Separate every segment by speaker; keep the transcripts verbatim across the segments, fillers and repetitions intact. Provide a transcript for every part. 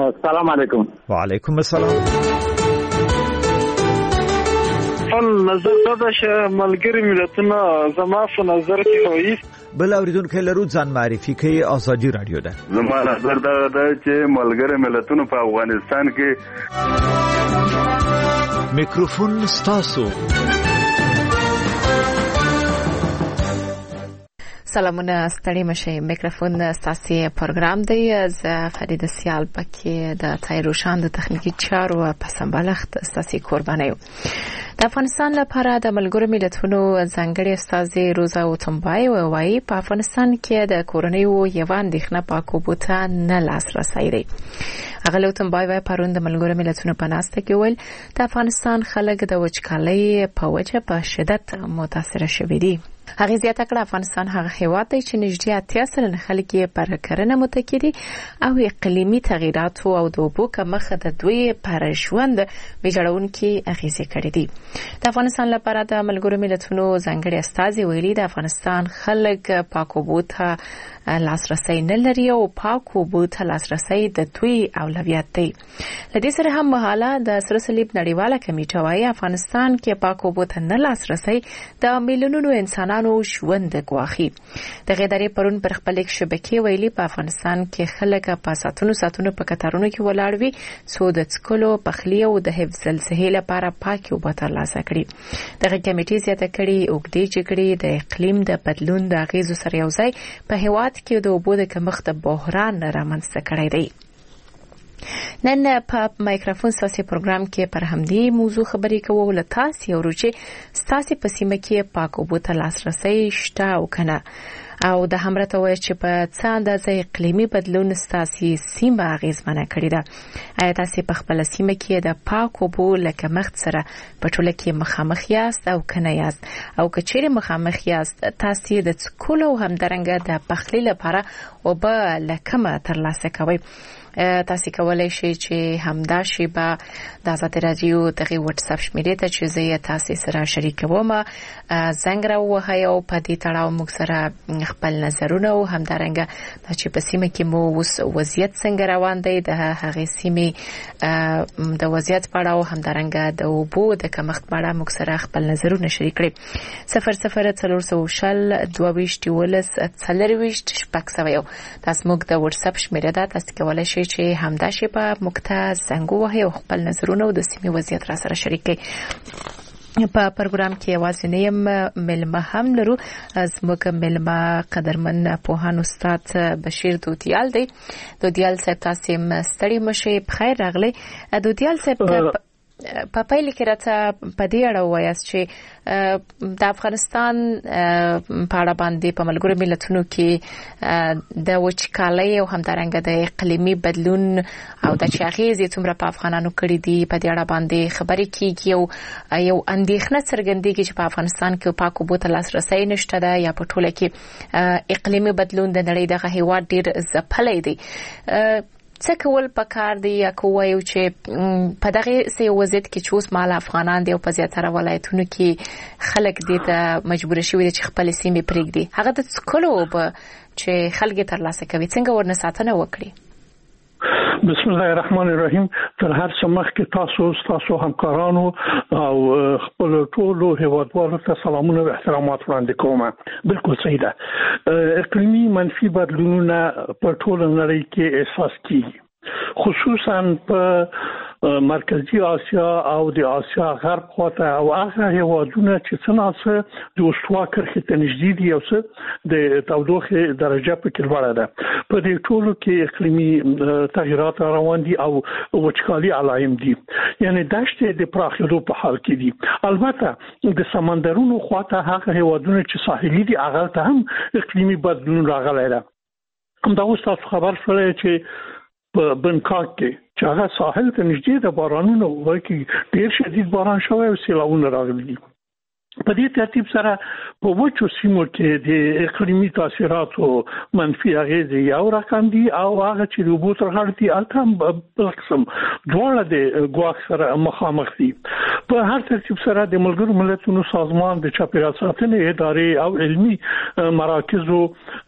Speaker 1: السلام علیکم.
Speaker 2: وعلیکم السلام.
Speaker 3: خپل نظر دا چې ملګری ملتونه زما په نظر کې وایي
Speaker 2: بل اوریدونکو لرو ځان معرفي کوي. ازادي رادیو ده.
Speaker 4: زما نظر دا ده چې ملګری ملتونه په افغانستان کې
Speaker 2: میکروفون ستاسو.
Speaker 5: سلامونه ستړي مشه. میکروفون ستاسو پروګرام دی. زه فرید سیال پکې د تایروشان د تخنیکی چارو په سمبالښت ستاسو قرباني یم. د افغانستان لپاره د ملګرو ملتونو ځانګړي استاد روزا اوتمبای وایي په افغانستان کې د کورونیو یو اندېښنه پاکو بوته نه لاسرسي دی. هغه اوتمبای وایي پرون د ملګرو ملتونو په ناسته کې ویل د افغانستان خلک د وچکالۍ په وجه په شدت متاثر شوي دي. هغه زیاته کړه افغانستان هغه هیواد دی چې نږدې اتیا سلنه خلک یې پر کرنه متکی دي او اقلیمي تغیراتو او د اوبو کمښت د دوی پر ژوند ویجاړونکي اغیزې کړې دي. د افغانستان لپاره د ملګرو ملتونو ځانګړي استازي ویلي د افغانستان خلک پاکو اوبو ته لاسرسي نه لري او پاکو اوبو ته لاسرسي د دوی اولویت دی. لدې سره هم مهاله د سره صلیب نړیواله کمیټه وايي افغانستان کې پاکو اوبو ته نه لاسرسي د میلیونونو انسانانو ژوند ګواخي. د غیداري پرون پر خپل شبکې ویلي په افغانستان کې خلک په ساتونو ساتونو په کتارونو کې ولاړ وي څو د څکلو پخلی او د حفظ الصحې لپاره پاکي اوبه ترلاسه کړي. دغه کمیټې زیاته کړي اوږدې جګړې د اقلیم د بدلون د اغیزو سره یو ځای په هیواد کې د اوبو د کمښت بحران رامنځته کړی دی. نن په مایکروفون ساسي پروګرام کې پر همدې موضوع خبرې کوو. له تاسو یو روچې ستاسو په سیمه کې پاک اوبو ته لاسرسي شته او کنه او د همرته وایي چې په څه اندازه اقلیمي بدلون ستاسو سیمه اغیزمنه کړې ده. آیا تاسو په خپل سیمه کې د پاک اوبو لکه مخت سره په ټوله کې مخامخ یاست او کنه یاست او کچېره مخامخ یاست تاسو د څکلو همدارنګه د پخلی لپاره اوبه لکه ترلاسه کوئ؟ تاسو کولای شئ چې همدا شی به د آزاد رادیو دغه واتس اپ شمیرې ته چې زه تاسو سره شریکوم زنګ راوهی او په دې تړاو موږ سره خپل نظرونه او همدارنګه چې په سیمه کې مو اوس وضعیت څنګه روان دی د هغې سیمې د وضعیت په اړه او همدارنګه د اوبو د کمښت په اړه موږ سره خپل نظرونه شریک کړئ. صفر صفر څلور سوه شل دوه ویشت یولس څلور ویشت شپږ سوه یو تاسو موږ د واتس اپ شمیره ده. تاسو کولای شئ چې همدا شی په مقطع زنګ ووهئ او خپل نظرونه او د سیمې وضعیت را سره شریک کړئ. په پروګرام کې یوازې نه یم ملمه هم لرو. زموږ ملمه قدرمن پوهان استاد بشیر دودیال دی. دودیال صاحب تاسو ستړي مشه بخیر راغلی. دودیال صاحب په پایله کې راته په دې اړه وایاست چې د افغانستان په اړه باندې په ملګرو ملتونو کې د وچکالۍ او همدارنګه د اقلیمي بدلون او د چاغېزې څومره په افغانانو کړي دي په دې اړه باندې خبرې کیږي او یو اندېښنه څرګندېږي چې په افغانستان کې پاک اوبو ته لاسرسي نشته ده یا په ټوله کې اقلیمي بدلون د نړۍ دغه هیواد ډېر ځپلی دی. څه کول پکار دی یا کوایو چې په دغه سي وضعیت کې چې اوس مال افغانان دی او په زیاتره ولایتونو کې خلک دې ته مجبور شوي دي چې خپل سیمې پرېږدي هغه د څکلو به چې خلک ترلاسه کوي څنګه ورنه ساتنه وکړي؟
Speaker 6: بسم الله الرحمن الرحیم. تر هر څه مخکې تاسو تاسو همکارانو او خپل ټولو هیوادوالو ته سلامونه او احترامات وړاندې کوم. بالکل صحیح ده. اقلیمي منفي بدلونونه په ټوله نړۍ کې احساس کیږي خصوصا په مرکزی آسیا او د آسیا غرب خواته او هغه هیوادونه چې څنګه د استوا کرښې ته نږدې دي او څه د تودوخې درجه په کې لوړه ده. په دې ټولو کې اقلیمي تغیرات روان دي او وچکالي علایم دي یعنی دشت د پراخېدو په حال کې دي. البته د سمندرونو خواته هغه هیوادونه چې ساحلي دي هغه ته هم اقلیمي بدلون راغلی ده. همدا اوس تاسو خبر شوئ چې په بنکاک کې چې هغه ساحل ته نږدې د بارانونو وکي ډېر شدید باران شوی او سیلاونه راغلي دي. په دې ترتیب سره په وچو سیمو کې د اقلیمي تاثیراتو منفي اغیزې یو رقم دي او هغه چې د اوبو تر غاړې دي هلته بل قسم دواړه د ګواښ سره مخامخ دي. په هر ترتیب سره د ملګرو ملتونو سازمان د چاپیریال ساتنې ادارې او علمي مراکزو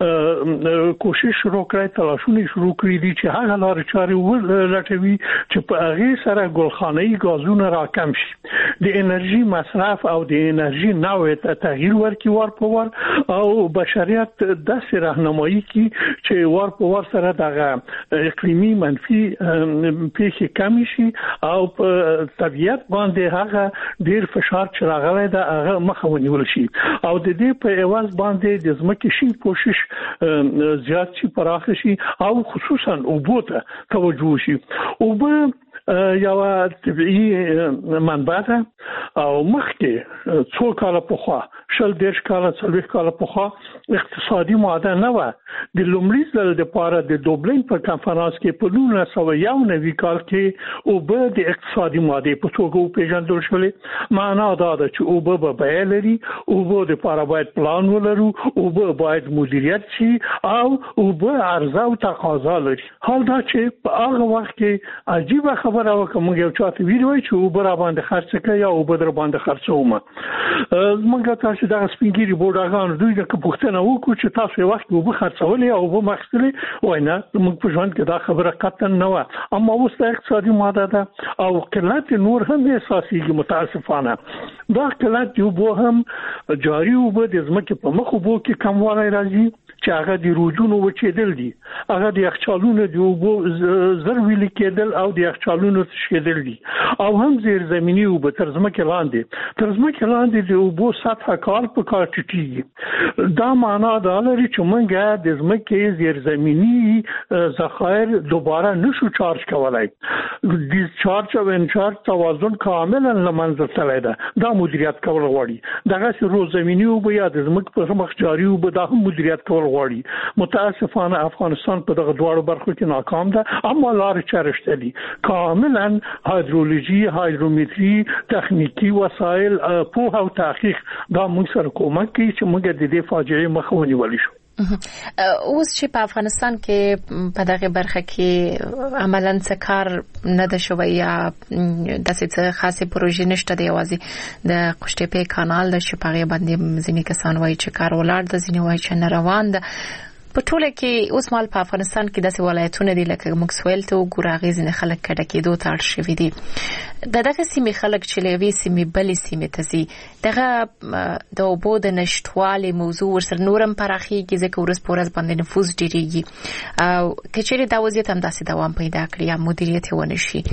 Speaker 6: کوشش شروع کړی، تلاشونه شروع کړي دي چې هغه لارې چارې ولټوي چې په هغې سره ګلخانه‌ایي ګازونه راکم شي، د انرژي مصرف او د انرژي نوع ته تغییر ورکړي وار په وار او بشریت داسې راهنمایي کړي چې وار په وار سره دغه اقلیمي منفي پیښې کم شي او په طبیعت باندې هغه ډیر فشار چې راغلی دا هغه مخه ونیول شي او د دې په عوض باندې د ځمکې شي کوشش زیات شي، پراخ شي او خصوصا اوبو ته توجه شي. اوبه یو طبيعي منبع ده او مخکې څو کاله پخوا شل دیرش کاله څلوېښت کاله پخوا اقتصادي ماده نه وه. د لومړي ځل دپاره د دوبلین په کنفرانس کې په نولس سوه یو نوي کال کې اوبه د اقتصادي مادې په توګه وپېژندل شولې. معنا دا ده چې اوبه به بیه لري، اوبه دپاره باید پلان ولرو، اوبه باید مدیریت شي او اوبه عرضه او تقاضا لري. حال دا چې په هغه وخت کې عجیبه خبره وه که موږ یو چا ته ویلي وای چې اوبه را باندې خرڅ کړه یا اوبه در باندې خرڅومه. موږ تاسو دغه سپینګیري بوډاګان دوی د پوښتنه وکړو چې تاسو یو وخت اوبه خرڅولې او اوبه مخکې وای نه، موږ په ژوند کې دا خبره قطعا نه وه. اما اوس د اقتصادي ماده ده او قلت نور هم احساسېږي. متاسفانه دا قلت د اوبو هم جاري اوبه د ځمکې په مخ اوبو کې کموالی راځي چې هغه د روجونو وچېدل دي، هغه د یخچالونو د اوبو زر ویلي کېدل او د یخچالونو تشکېدل دي او هم زیر زمینی اوبه تر ځمکې لاندې تر ځمکې لاندې د اوبو سطحه کال په کال ټیټېږي. دا معنا دا لري چې موږ د ځمکې زیر زمینی ذخایر دوباره نشو چارج کولای. د چارج او انچارج توازن کاملا له منځه تللی ده. دا مدیریت کول غواړي. دغسې روزمینی اوبه یا د ځمکې په مخ جاري اوبه دا هم مدیریت کول غواړي. متاسفانه افغانستان په دغه دواړو برخو کې ناکام ده، اما لارې چارې شته دي. کاملا هایدرولوژي، هایدرومتري، تخنیکی وسایل، پوهه او تحقیق دا موږ سره کومک کوي چې موږ د دې فاجعې مخه ونیولی شو.
Speaker 5: اوس چې په افغانستان کې په دغه برخه کې عملاً څه کار نه ده شوی یا داسې څه خاصه پروژې نشته دی، یوازې د قشتېپې کانال د چې په هغې باندې ځینې کسان وایي چې کار ولاړ ده، ځینې وایي چې نه روان ده. په ټوله کې اوس مال په افغانستان کې داسې ولایتونه دي لکه موږ سویل ته وګورو، هغې ځینې خلک کډه کېدو ته اړ شوي دي. د دغه سیمې خلک چې له یوې سیمې بلې سیمې ته ځي، دغه د اوبو د نشتوالي موضوع ورسره نور هم پراخېږي ځکه ورځ په ورځ باندې نفوذ ډېرېږي او که چېرې دا وضعیت همداسې دوام پیدا کړي یا مدیریت یې ونه شي،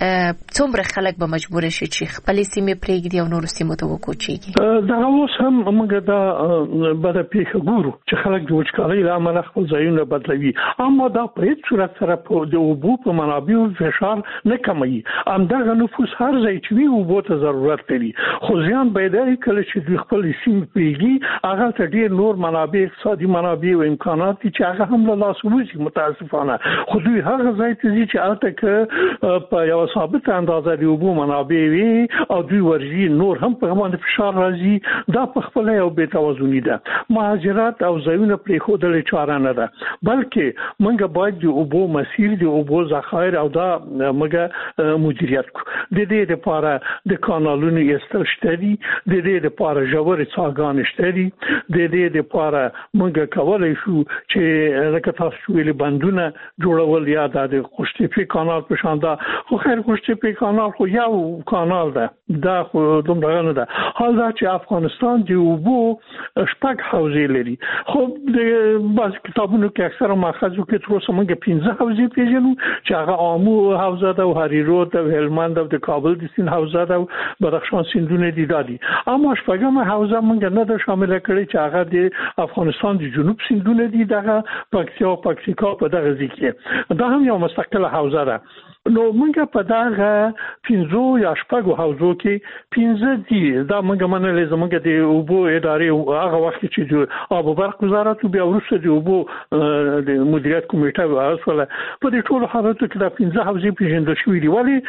Speaker 5: څومره خلک به مجبور شي چې خپلې سیمې پرېږدي او نورو سیمو ته وکوچېږي؟
Speaker 6: دغه اوس هم موږ دا بده پیښه ګورو چې خلک د وچکالۍ له امله خپل ځایونه بدلوي، اما دا په هېڅ صورت سره د اوبو په منابعو فشار نه کموي. همدغه نفوس هر ځای چې وي اوبو ته ضرورت لري، خو زیان به یې دا وي کله چې دوی خپلې سیمې پرېږدي هغه ته ډېر نور منابع، اقتصادي منابع او امکانات دي چې هغه هم له لاسه وځي. متاسفانه خو دوی هغه ځای ته ځي چې هلته که په یوه ثابته اندازه د اوبو منابع وي او دوی ورځي نور هم په هغه باندې فشار راځي. دا په خپله یو بې توازني ده. مهاجرت او ځایونه پرېښودل چاره نه ده، بلکې موږ باید د اوبو مسیر، د اوبو ذخایر او دا موږ مدیریت کړو. د دې لپاره د کانالونو ایستل شته دي، د دې لپاره ژورې څاګانې شته دي، د دې لپاره موږ کولی شو چې لکه تاسو ویلي بندونه جوړول یا د قشتېپې کانال په شان ده. خو خیر قشتېپې کانال خو یو کانال ده، دا خو دومره نه ده. حال دا چې افغانستان د اوبو شپږ حوزې لري، خو د بعض کتابونو کې اکثره ماخذو کې تر اوسه موږ پنځه حوزې پېژنو چې هغه آمو حوزه ده او هریرود او هلمند او د کابل د سیند حوزه ده او بدخشان سیندونه دي دادي. اما شپږمه حوزه موږ نه ده شامله کړې چې هغه د افغانستان د جنوب سیندونه دي، دغه پکتیا او پکتیکا په دغه ځای کې دا هم یو مستقله حوزه ده. نو موږ په داغه پنځو یا شپږو حوزو کې پنځه دي دا موږ منلې زموږ د اوبو ادارې هغه وخت چې آب وبرق وزارت بیا وروسته د اوبو د مدیریت کمیټه واسوله په دې ټولو حالاتو کې دا پنځه حوزې پیژندل شوې دي ولی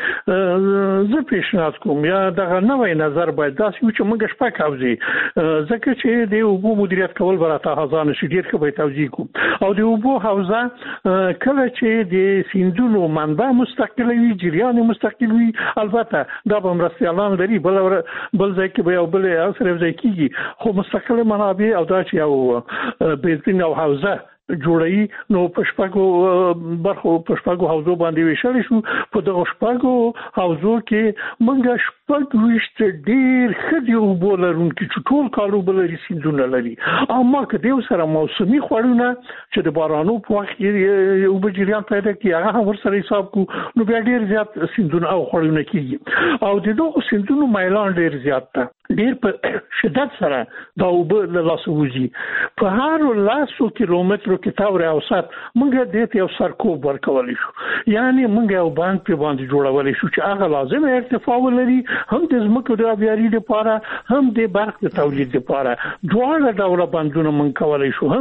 Speaker 6: زه پیشنهاد کوم یا دغه نوې نظر باید داسې و چې موږ شپږ حوزې ځکه چې د اوبو مدیریت کول براته هزار نشي ډیر ښه به توضیح کوم او د اوبو حوزه کله چې د سیندونو منبع مستقل وي جریان مستقل وي البته دا به مرستيالان لري بل بل ځای کې به یو بل اثر ځای کیږي خو مستقل منابع او دا چې یو بیلتین او حوزه جوړي نو پښپاګو برخو پښپاګو حوزو باندې ویشل شو په دغه شپاګو حوزو کې منګه شپږ وشت ډیر خدي او بولرون کې ټول کالو بل رسیدونه لري اما که دیو سره موسمي خوړونه چې د بارانو په وخت کې او بجریان پیدا کی هغه ور سره حساب کو نو بیا ډیر زیات سیندونه او خوړونه کیږي او د دوه سیندونو مایلان ډیر زیات ده ډیر په شدت سره دا او بل لاسوځي په هر لاسو کیلومترو کې تاور اوسات موږ د دې یو سرکوب ورکول شو یعنی موږ یو باندې په باندې جوړول شو چې هغه لازم ارتفاع ولري هم د زمکو د ابياري لپاره هم د برق د تولید لپاره دواړه ډول باندونه موږ کولای شو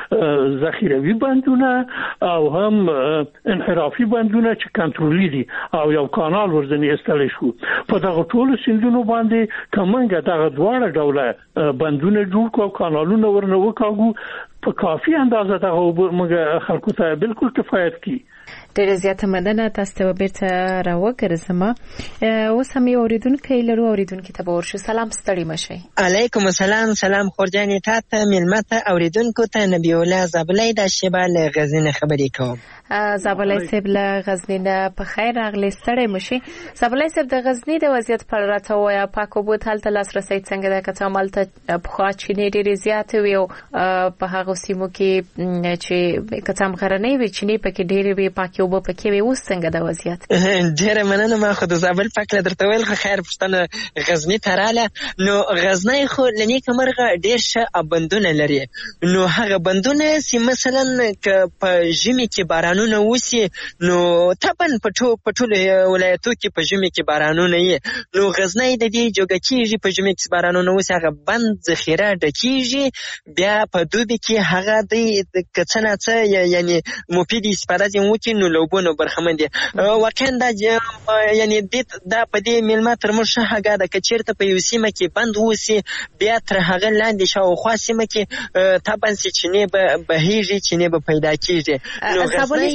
Speaker 6: هم ذخیروي باندونه او هم انحرافي باندونه چې کنټرولي دي او یو کانال ورځنی استل شو په دغه ټولو سیندونو باندې کومه دغه دواړه ډول باندونه جوړ کو کانالونه ورنه وکاغو په کافي اندازه دغه موږ خلکو ته بالکل کفایت کی
Speaker 5: ډېر زیاته مننه تاسو ته بیرته راوګرځم اوس هم یو اوریدونکو لرو اوریدونکو ته ورشو سلام ستړي مشي
Speaker 1: علیکم السلام سلام خورجاني تاسو ملمته اوریدونکو ته نبی الله زبلې د شبال غزنه خبرې کوم
Speaker 5: زبلې سیب له غزنه په خیر راغلی ستړي مشي زبلې سیب د غزنه د وضعیت په اړه راته وایا پاکو بوت حالت لاسرسي څنګه د کتامالته په خاچینه ډېر زیات وي او په هغه سیمو کې چې کتام غرنۍ وي چې نه پکې ډېر وي پاکي او په کې وي اوس څنګه د وضعیت
Speaker 1: ډېر مننه ما خو د زابل پاک له درته ویل خو خیر پښتنه غزنی تراله نو غزنی خو لنی کمرغه ډېر ښه بندونه لري نو هغه بندونه سي مثلا ک په ژمي کې بارانونه وسی نو تبن پټو پټول ولایتو کې په ژمي کې بارانونه یې نو غزنی د دې جوګه کېږي په ژمي کې بارانونه وسی هغه بند ذخیره ډکیږي بیا په دوبي کې هغه د کڅنه څه یعنی مفید استفاده دي وکړي نو لوبونو برخمن دي واقعا دا یعنی دا په دې ملما تر مرشه هغه د کچیرته په یو سیمه کې بند وسی بیا تر هغه لاندې شاو خو سیمه کې تابن سي چنه به بهيږي چنه به پیدا کیږي
Speaker 5: نو غزنی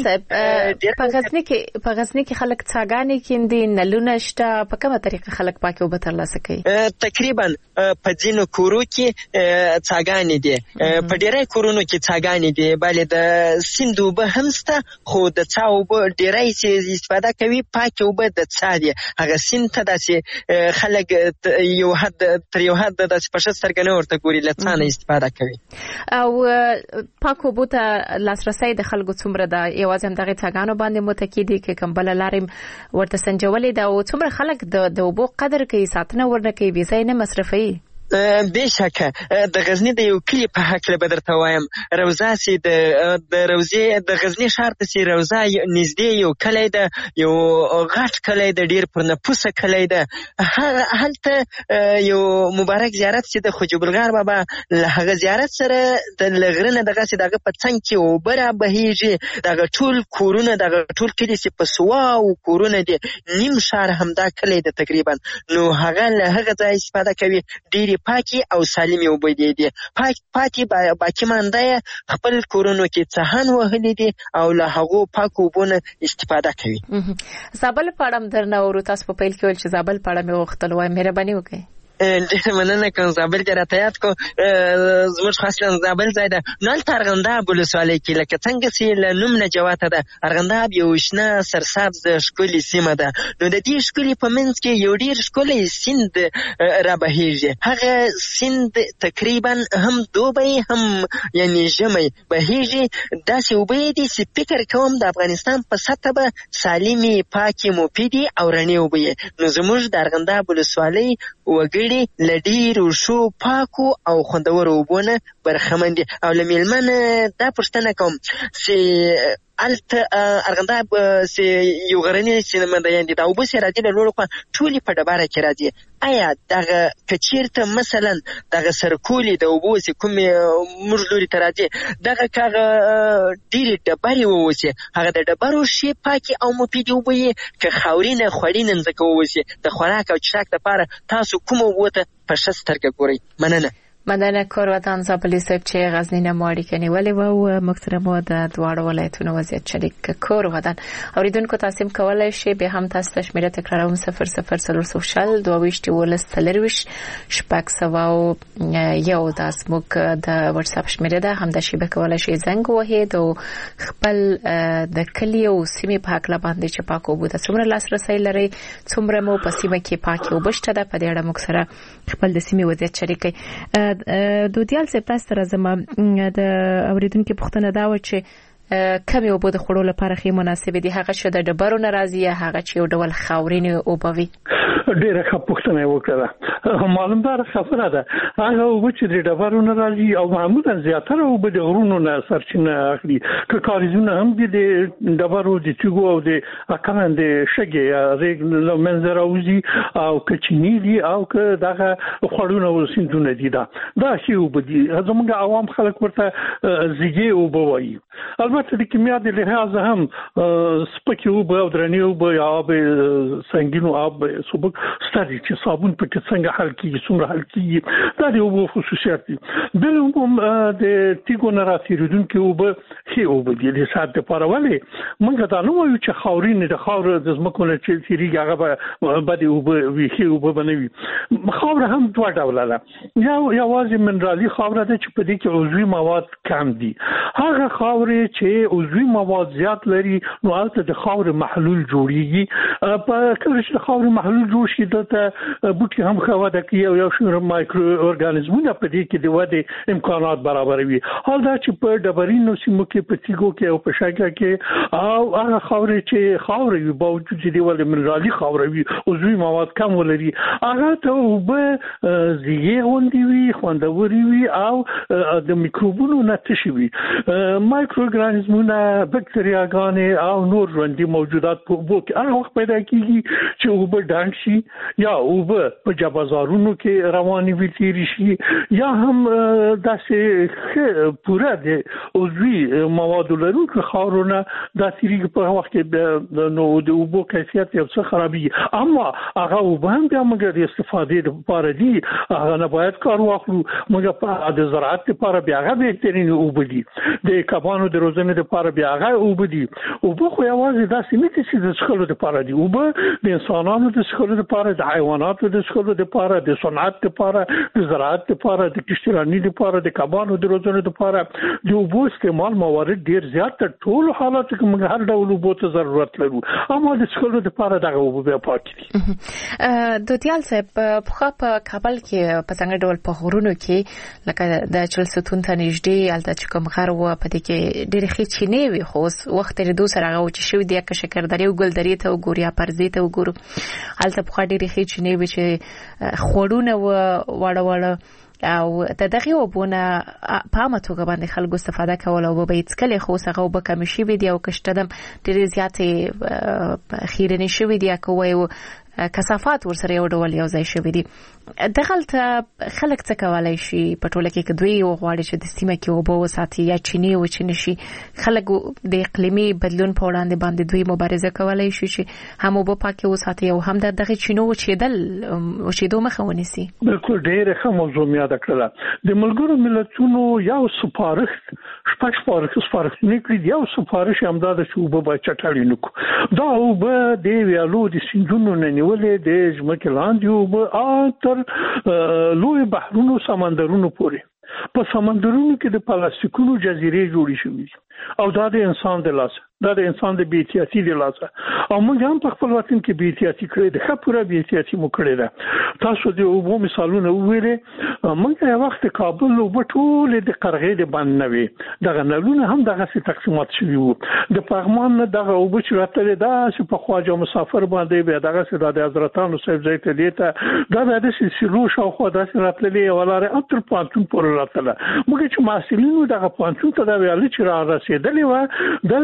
Speaker 5: په غزنی کې په غزنی کې خلک څاګانې کیندي نلونه شته په کومه طریقه خلک پاکي او بتر لاسه کوي
Speaker 1: تقریبا په ځینو کورو کې څاګانې دي په ډیرای کورونو کې څاګانې دي bali د سیندو به همسته خو د څاو به ډیرای سي استفاده کوي پاکي او به د څا دي هغه سیند ته داسې خلک یو حد تر یو حد د پښسترګنه ورته ګوري لڅانه استفاده کوي
Speaker 5: او پاکو بوته لاسرسي د خلکو څومره د یوازې هم دغه څاګانو باندې متکیدي کې کمبل لاریم ورته سنجولې دا او څومره خلک د اوبو قدر کوي ساتنه ورنه کوي بي ځای نه مصرفي
Speaker 1: بشکه د غزنی د یو کلی په حق له بدر توایم روزه سي د د روزه د غزنی شهر ته سي روزه نږدې یو کلی ده یو غټ کلی ده ډیر پر نفوسه کلی ده هلته یو مبارک زیارت سي د خجوب الغار بابا له هغه زیارت سره د لغرنه دغه سي دغه په څنګ کې او بره بهيږي دغه ټول کورونه دغه ټول کلی سي په سوا او کورونه دي نیم شهر همدا کلی ده تقریبا نو هغه له هغه ځای استفاده کوي ډیر پاکي او سالمي وبدي دي پاک پاتې باقي مانده خپل کورونو کې څهن وهلي دي او له هغه پاکو بونه استفاده کوي
Speaker 5: زابل پاړم درنه ورو تاسو په پیل کې ول چې زابل پاړم یو وختل وای مهرباني وکړئ
Speaker 1: ډېر مننه کوم زابل ته راته یاد کو زموږ خاصه زابل ځای ده نو ارغنداب ولسوالۍ کې لکه څنګه چې له نوم نه جواته ده ارغنداب یو شنه سرسبز ښکلې سیمه ده نو د دې ښکلې په منځ کې یو ډېر ښکلی سیند رابهیږي هغه سیند تقریبا هم دوبی هم یعنی ژمی بهیږي داسې اوبه دي چې فکر کوم د افغانستان په سطحه به سالمې پاکې مفیدې او رڼې اوبه نو زموږ د ارغنداب ولسوالۍ وګړي لډیر او شو پاکو او خوندور وبونه برخمن دي او لمیلمن دا پښتنه کوم چې الته ارغنده سي یو غرنی سینما د یاندې دا وبس راځي له لوړ خو ټولي په ډبره کې راځي. آیا دغه کچیرته مثلا دغه سرکولي د وبوس کوم موږ لوري ته راځي دغه کاغه ډیره ډبري ووسی هغه د ډبرو شی پاکي او مفیدي وبوي که خاورینه خړینه ځکه ووسی د خوراک او چراک لپاره تاسو کوم وته په شسترګه ګوري. مننه.
Speaker 5: مننه کاروان زابلی صاحب چې غزنی نه ماړی کني ولی و محترمو د دواړو ولایتونو وضعیت شریک کاروان اوریدونکو تاسو کولای شئ به هم تاسو تشمیره تکراروم صفر صفر صفر سوشل دوه ولس تلروش شپږ سو یو د اسموک د واتس اپ شمیره ده هم د شی به کولای شئ زنګ وهید او خپل د کلی او سیمې په حق باندې چې پاکو بو د څومره لاسرسي لري څومره مو په سیمه کې پاکي او بشته ده په دې اړه موږ سره خپل د سیمې وضعیت شریکي. دودیال سه پاستر زما د اوریدونکو پوښتنه دا و چې کمی او بده خړول لپاره خې مناسب دي هغه شته د ډبرو ناراضي هغه چې یو ډول خاورین او بوي.
Speaker 6: ډیره ښه پوښتنه وکړه. معلومدار خبره ده هغه او چې د ډبرو ناراضي او معمولا زیاتره او بده غرونو نه سرچینه اخلي که کاریزونه هم دي د ډبرو د چګو او د اکمن د شګي رګ منظر اوزي او کچنی دي او که دغه خړونه او سندونه دي دا دا شی وبدي زموږ عوام خلک ورته زیږي او بوي. البته د کیمیا د لحاظ هم سپکي او به درنی او به یا به سنگینو آب سبک ستاسو چې صابون په کې څنګه حل کیږي څومره حل کیږي دا د یو خصوصیت دي. بل هم د تیګو نه راتېریدونکو او به هي او به د سات لپاره ولې موږ دا نو یو چې خاورین د خاور د زمکو نه چې تیریږي هغه به بده او به وی هي او به بنوي. خاور هم دوه ډول ده یا یوازې منرالي خاور ده چې په دې کې عضوي مواد کم دي. هغه خاور چې عضوي مواد زیات لري نو البته د خاور محلول جوړیږي. په کله چې خاور محلول جوړ شي دته بوټي هم خواده کوي او یو شمېر مایکرو ارګانیزمونه په دې کې د ودې امکانات برابروي. حال دا چې په ډبرینو سیمو کې په تیګو کې او په شګه کې او هغه خاور چې خاور وي باوجود چې دی ول منرالي خاور وي عضوي مواد کم ولري هغه ته به زیږي غونډي وي خوندوري وي او د میکروبونو نه تشي وي. مایکرو ارګانیزمونه بکتریاګانې او نور ژوندي موجودات په وبو کې هغه وخت پیدا کیږي چې وبو ډانګ شي یا وبو په جبازارونو کې رواني وي تیری شي یا هم داسې پورا د عضوي مواد لرونکو خاورونه د تیریږي په وخت کې نو د وبو کیفیت یو څه خرابي. اما هغه وبو هم د موږ د استفادې لپاره دي هغه نه باید کار واخلو. موږ په د زراعت لپاره بیا هغه بهترین وبو دي د کبانو د روزنې لپاره بیا هغه وبو دي. وبو خو یوازې داسې نه چې د څښلو لپاره دي وبو د انسانانو د څښلو لپاره د حیواناتو د څښلو لپاره د صنعت لپاره د زراعت لپاره د کشترانی لپاره د کبانو د روزنې لپاره د وبو استعمال موارد ډیر زیات تر ټولو حالاتو کې موږ هر ډول وبو ته ضرورت لرو اما د څښلو لپاره دغه وبو بیا پاک دي.
Speaker 5: دوتیال صاحب په په کابل کې په څنګه ډول په غرونو کې لکه د چلستون ته نږدې الته چې کوم غر و په دې کې ډېر ښه چینه وي خو وخت لري دوه سره غو چې شو دی که شکردري او ګلدري ته وګوریا پرزي ته وګورو الته په ډېر ښه چینه وي چې خوړونه و وړه وړه او د دغه وبونه په ماتوګه باندې خلکو استفاده کول او به هیڅ کله خو څنګه وب کم شي وي دی او کشتدم ډېر زیاتې خیرنی شوی دی کوی او کثافات ورسره یو ډول یو ځای شوی دی. دغلته خلک څه کولای شي په ټوله کې کدوی او غواړي چې د سیمه کې وبو وساتي یا چینی او چینی شي خلک د اقلیمي بدلون په وړاندې باندې دوی مبارزه کولای شي چې هم وبو پاکي وساتي او هم دغه چینو چیدل او چیدو مخه ونیسي.
Speaker 6: بالکل ډېر ښه موضوع یاد کړل. د ملګرو ملتونو یو سپارښت شپږ سپارښت سپارښتونه کړی یو سپارښت همدا د وبو په چټاړي نکو دا وبو د ویالو د سیندونو نه ولې د ځمکې لاندې او تر لوی بحرونو سمندرونو پورې په سمندرونو کې د پلاستیکونو جزیرې جوړې شوې او دا د انسان د لاس دا د انسان د بی احتیاطي د لاس او موږ هم په خپل وطن کې بی احتیاطي کړې ده ښه پوره بی احتیاطي مو کړې ده. تاسو د وبو مثالونه وویلې موږ یو وخت کابل وبو ټول د قرغې د باندې نه وي دغه نلونه هم دغه سي تقسیمات شوي وو د پغمان نه دغه وبو چې راته دا چې په خواجه مسافر باندې به دغه سي د حضرتانو صاحب ځای ته دیته دا د سلسلو شاوخوا داسې راتللې ولاره اتر پانتون پورې راتله موږ چې محصلینو دغه پانتون ته دا ویل چې را رسیدلې و دلته دا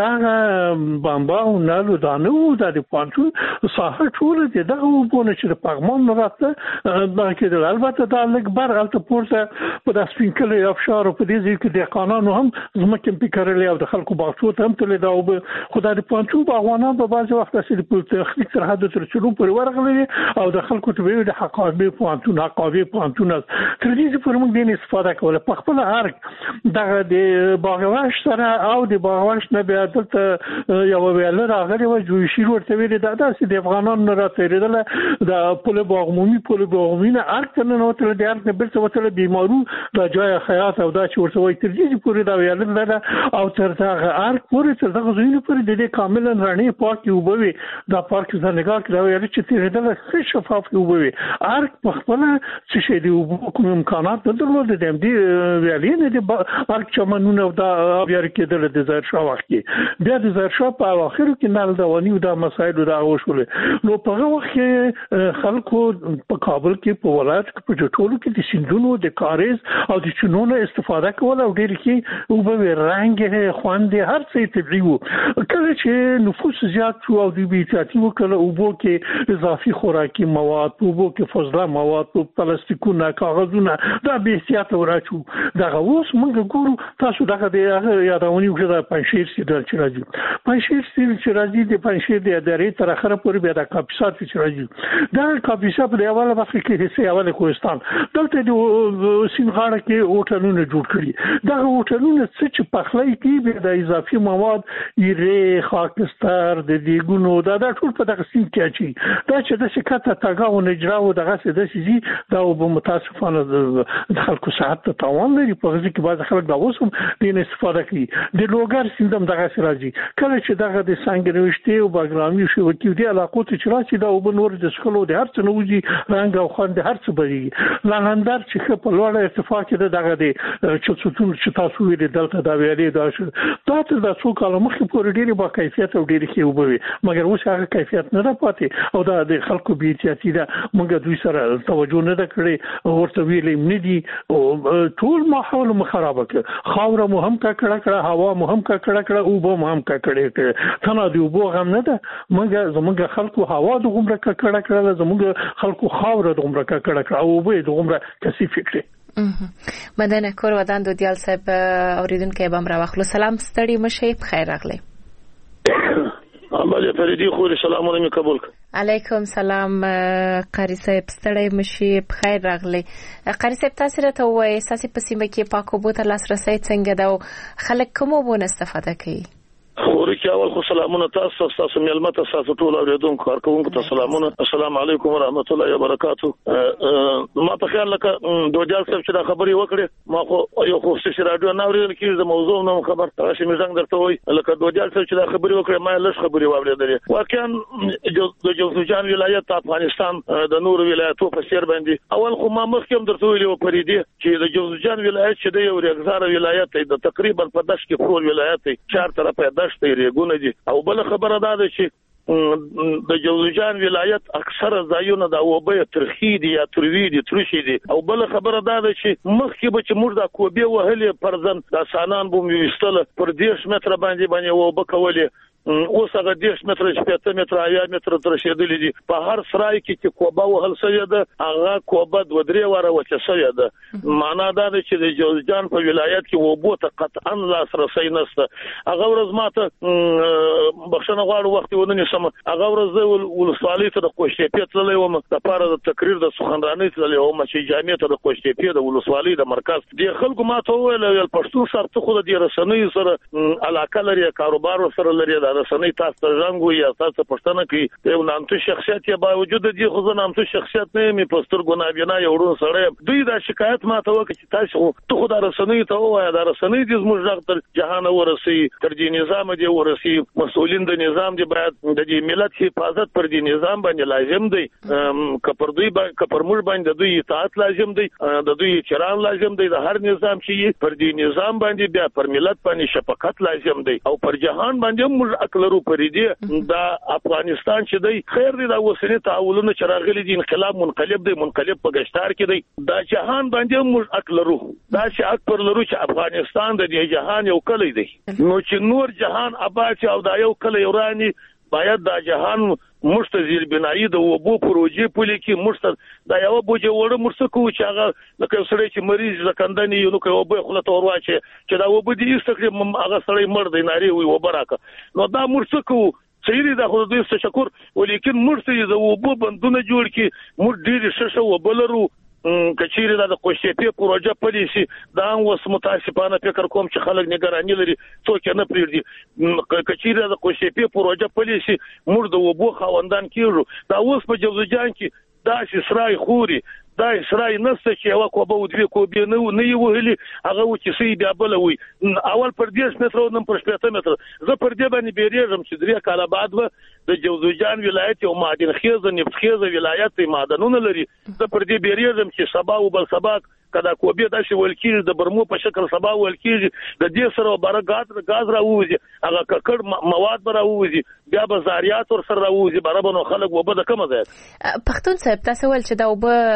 Speaker 6: دا بامبا او نالو دانو د پانتون ساحه ټول دغه وبونه چې د پغمان راته دا کې د البته د اکبر الته پورته په د سپینکل افشار په دې ځکه د قانون هم زمکه فکرلې او د خلکو باغچو ته هم تل دا او خدای د پانتون باغوانان په بعض وخت چې په تخنیک سره حد تر چلو پر ورغلي او د خلکو ته د حقابه پانتون حقابه پانتون تر دې پر موږ د استفاده کوله په خپل هر دغه د باغواش سره او د باغواش نه بیا دلته یو ویل راغلی و جوړ شي ورته ویل دا داسې د افغانانو راتېدل د پوله باغومي پوله باغومي نه ارته نه وته د ارته بیرته وته بیمارو د جای حیات او دا چې ورته وایي تر دې پورې دا ویل نه او تر هغه ارک پورې تر دغه زینو پورې د دې کامل رڼې پاکي وبوي دا پارک زنګار کې دا ویل چې تیرېدل ښه شفاف وبوي ارک په خپل څه شي دی کوم امکانات نه درلود د دې ویلې نه د ارک چمنونه دا بیا کېدل د ظاهر شاه وخت کې بیا د ظاهر شاه په اخر کې نال دوانی او د مسایل دا وشول نو په هغه وخت کې خلکو په کابل کې په ولایت کې په ټولو کې د سندونو د کاریز او د چونونو استفاده کول او ډېر کې او به رنګ خواندې هر څه طبيعي کله چې نفوس زیات شو او د بیتاتی وکړه او بو کې اضافي خوراکي مواد او بو کې فضله مواد او پلاستیکونه کاغذونه دا به احتیاط ورچو دا اوس موږ ګورو تاسو دغه د یادونی وکړه پنځیر سي د چرایي پنځیر سي چرایي د پنځیر د ادارې تر اخره پورې بیا د کاپیسات چرایي دا کاپیسات په اوله وخت کې حصے اوله کوهستان دلته د سینغاړه کې هوټلونه جوړ کړي دا هوټلونه چې پخلای کې د اضافي مواد یې خاکستر د دیګونو دا د ټول په دغه سیم کې اچي دا چې د شکایت تاګاو نه اجراو دغه څه د سيزي دا به متاسفانه د خلکو صحت ته تاوان لري په ځکه چې بعض خلک دا اوس هم د استفاده کوي د لوګر سیندم دغه راځي کله چې دغه د سنگروشتي او باګرامي شو کې د علاقو ته چې راځي دا او نور د شکلو د هر څه نوځي رنګ او خوند هر څه بږي لاندار چې په لوړ ارتفاع کې دغه د چوتون چې تاسو ویل دلته دا ویلې دا شو دا ته د څو کال مخکې پورې ډېری با کیفیت او ډېری کې وبوي مګر اوس هغه کیفیت نه ده پاتې او دا د خلکو بي احتیاطي ده موږ دوی سره توجه نه ده کړې ورته ویلې نه دي او ټول ماحول خراب کړ خاور مو هم کا کړه کړه هوا مو هم کا کړه کړه او به مو هم کا کړه ثنا دی وبو غم نه ده موږ زموږ خلکو هوا د عمره کا کړه کړه زموږ خلکو خاور د عمره کا کړه کړه او به د عمره کثیف کړي
Speaker 5: مدنه کور ودان دو دیال صاحب اوریدونکو بم را واخلو سلام ستړي مشه بخیر راغلی
Speaker 7: عمل فریدی خو سلام علیکم قبول
Speaker 5: علیکم سلام قاری صاحب ستړي مشه بخیر راغلی قاری صاحب تاسو راته وایي اساسي پسیمه کې پاکو بوتل لاسرسي څنګه دا خلک کوم وبونه استفاده کوي
Speaker 7: خوري چې اول خو سلامونه تاسو تاسو ملمت تاسو ټول اوریدونکو کارکونکو ته سلامونه السلام علیکم ورحمت الله وبرکاتو ما په خیال لکه دوجال صاحب چې دا خبري وکړي ما خو یو خو چې رادیو نه اورېدل کیږي د موضوع نو خبر تاسو مې څنګه درته وای لکه دوجال صاحب چې دا خبري وکړي ما لږ خبري واورېدل واقعا د جوزجان ولایت افغانستان د نور ولایتو په سیر باندې اول خو ما مخکې درته ویلو پریدي چې د جوزجان ولایت چې د یو رغزار ولایت د تقریبا په داش کې خور ولایت چار طرفه دشت ریګونه دي او بل خبره ده چې د جوزجان ولایت اکثره ځایونه د اوبه ترخی دي یا تروی دي ترشي دي او بل خبره ده چې مخکې به چې موږ د کوبه وهلې پرځن د سانان بوم وستل پر دیش متر باندې باندې اوبه کولې اوس هغه دیش متر شپږ متر یا متر تر شیدلې دي په هر سرای کې چې کوبه وهل سوی ده هغه کوبه د ودرې واره وچه سوی ده معنا دا ده چې د جوزجان په ولایت کې اوبه ته قطعا لاسرسي نشته هغه ورځ ماته بخښنه غواړم وخت ونه سم هغه ورځ ولسوالۍ ته د کوشتې تللې وم د پاره د تقریر د سخنرانۍ تللې وم چې جامع ته د کوشتې د ولسوالۍ د مرکز د خلکو ماته ویل پښتون شرط خو د رسنۍ سره علاقه لري کاروبار سره لري رسنۍ تاسو ته رنګ وي تاسو پښتنه کې یو نامتو شخصیت یا باوجود دي خو زه نامتو شخصیت نه می پستر ګنابینا یو ورو سره دوی دا شکایت ماته وکړي چې تاسو ته خو دا رسنۍ ته وایي دا رسنۍ د زموږ تر جهان ورسي تر دې نظام دی ورسي مسؤلین د نظام دی باید د دې ملت حفاظت پر دې نظام باندې لازم دی کپر دوی باندې کپر موږ باندې دوی اطاعت لازم دی د دوی احترام لازم دی د هر نظام چې پر دې نظام باندې بیا پر ملت باندې شفقت لازم دی او پر جهان باندې موږ موږ اکلرو پریدي دا افغانستان چې دی خیر دی دا وسنی تعاونونه چې راغلي دي انقلاب منقلب دی منقلب په گشتار کې دی دا جهان باندې موږ اکلرو دا چې اکبر لرو چې افغانستان د دې جهان یو کلی دی نو چې نور جهان آباد او دا یو کلی ورانی باید دا جهان مستزیر بنایی د وبو پروژې پولي کې مست دا یو بوجه وړ مرسکو چې هغه لکه سړی چې مریض زکندنی یو نو کوي وبو خلته ورواچي چې دا وبو دې استخدام هغه سړی مړ دی ناری وي وبراکه نو دا مرسکو سیری دا خو دې تشکر ولیکن مرسي د وبو بندونه جوړ کی مر ډیر ششه وبلرو کچېری دا د کوشتي پروژه پالیسي دا اوس متاسفانه فکر کوم چې خلک نگرانی لري څوک نه پریږدي کچېری دا کوشتي پروژه پالیسي مر د وبو خوندان کیږي دا اوس په جوزجان کې دا چې سرای خوري دا سرای نسته چې یو کوبه او دوی کوبه نه نه وهلي هغه چې سي بیا بلوي اول پر دې متر نن پر شپږ متر زه پر دې باندې بیرېږم چې درې کاله بعد و د جوزجان ولایت او معدن خیزه نفت خیزه ولایت معدنونه لري زه پر دې بیرېږم چې سبا او بل سبا کدا کوبه د شي ولکې د برمو په شکل سبا ولکې د دې سره بار غاز غاز راوځي هغه ککړ مواد راوځي بیا بازاریات ور سره راوځي برابر خلک وبد کوم ځای
Speaker 5: پښتون صاحب تاسو ول چې دا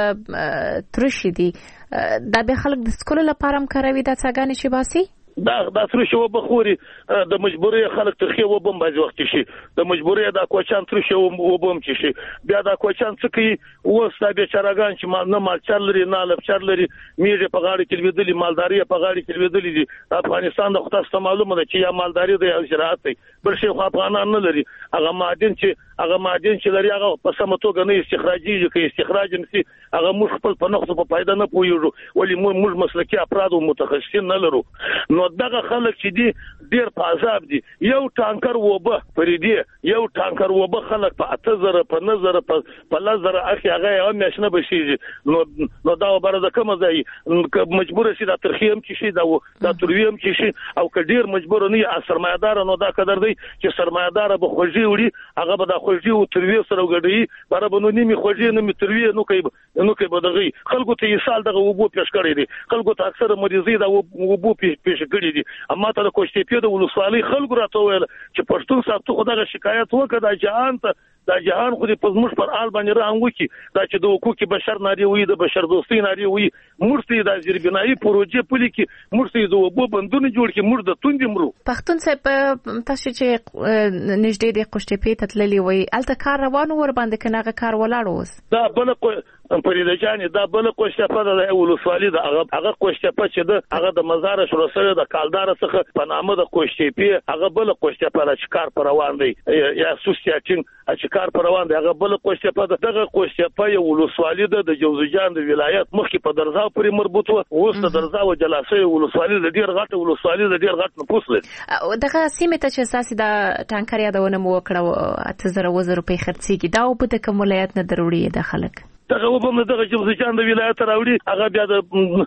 Speaker 5: وب ترشي دي دا به خلک د سکول لپاره هم کاروي دا څنګه نشي باسي
Speaker 7: دا دا ترشي وبخوري د مجبوري خلک ترخي وبم باز وخت شي د مجبوري دا کوچان ترشي وبم شي بیا دا کوچان څخه وستا به چرګان چې ما نه مال چلري نه لب چلري میږي په غاړي کې ودلې مالداري په غاړي کې ودلې دي افغانستان د خصوصا معلومه ده چې یا مالداري د زراعت دی بل شي خو افغانان نه لري هغه معدن چې هغه معدن چې لري هغه په سمتوګه نه استخراجي کې استخراج نشي هغه موږ خپل په نقص په فائدہ نه پویږو ولی موږ مسلکي افراد او متخصصین نه لرو نو دغه خلک چې دي ډیر په عذاب دي یو ټانکر وبه پریدي یو ټانکر وبه خلک په اته زره په نظر په لزر اخی هغه هم نشنه بشي نو نو دا برده کوم ځای مجبور شي دا ترخیم چې شي دا دا ترویم چې شي او کډیر مجبور نه سرمایدار نو دا قدر دی چې سرمایدار به خوږي وړي هغه به دا خوږي او تروی سره وګړي برابر نو نیمه خوږي نو تروی نو کوي نو کوي بدغي خلکو ته یې سال دغه وبو پیش کړی دي خلکو ته اکثر مریضي دا وبو پیش کړی دي اما ته د کوشتي د ولسوالۍ خلکو راته ویل چې پښتون صاحب ته خدای شکایت وکړه د جهان ته دا جهان خو دې پزموش پر آل باندې رانګو کی دا چې د حقوق بشر ناری وي د بشر دوستي ناری وي مرسي د زیربنایي پروژې پلي کی مرسي د وبو بندونه جوړ کی مرده توند مرو
Speaker 5: پښتون صاحب تاسو چې نږدې د کوشتي ته تللی وي الته کار روان ور باندې کناغه کار ولاړ اوس
Speaker 7: دا بل پرېده جان دا بل کوشتپه د ولسوالۍ د هغه هغه کوشتپه چې د هغه د مزار شروع سره د کالدار څخه په نامه د کوشتپی هغه بل کوشتپه د کار پر روان دی یا سوسیاچین چې کار پر روان دی هغه بل کوشتپه دغه کوشتپه یو ولسوالۍ د جوزجان د ولایت مخکې په درزاو پورې مربوط و اوس د درزاو جلاسه ولسوالۍ د ډیر غټ ولسوالۍ د ډیر غټ نفوس لري
Speaker 5: دغه سیمه ته چې اساسي د ټانکر یادونه مو وکړه اته زره وزر په خرڅيږي دا په د کوم ولایت نه ضروري د خلک
Speaker 7: دغه وبم دغه جوزجان د ولایت راوړي هغه بیا د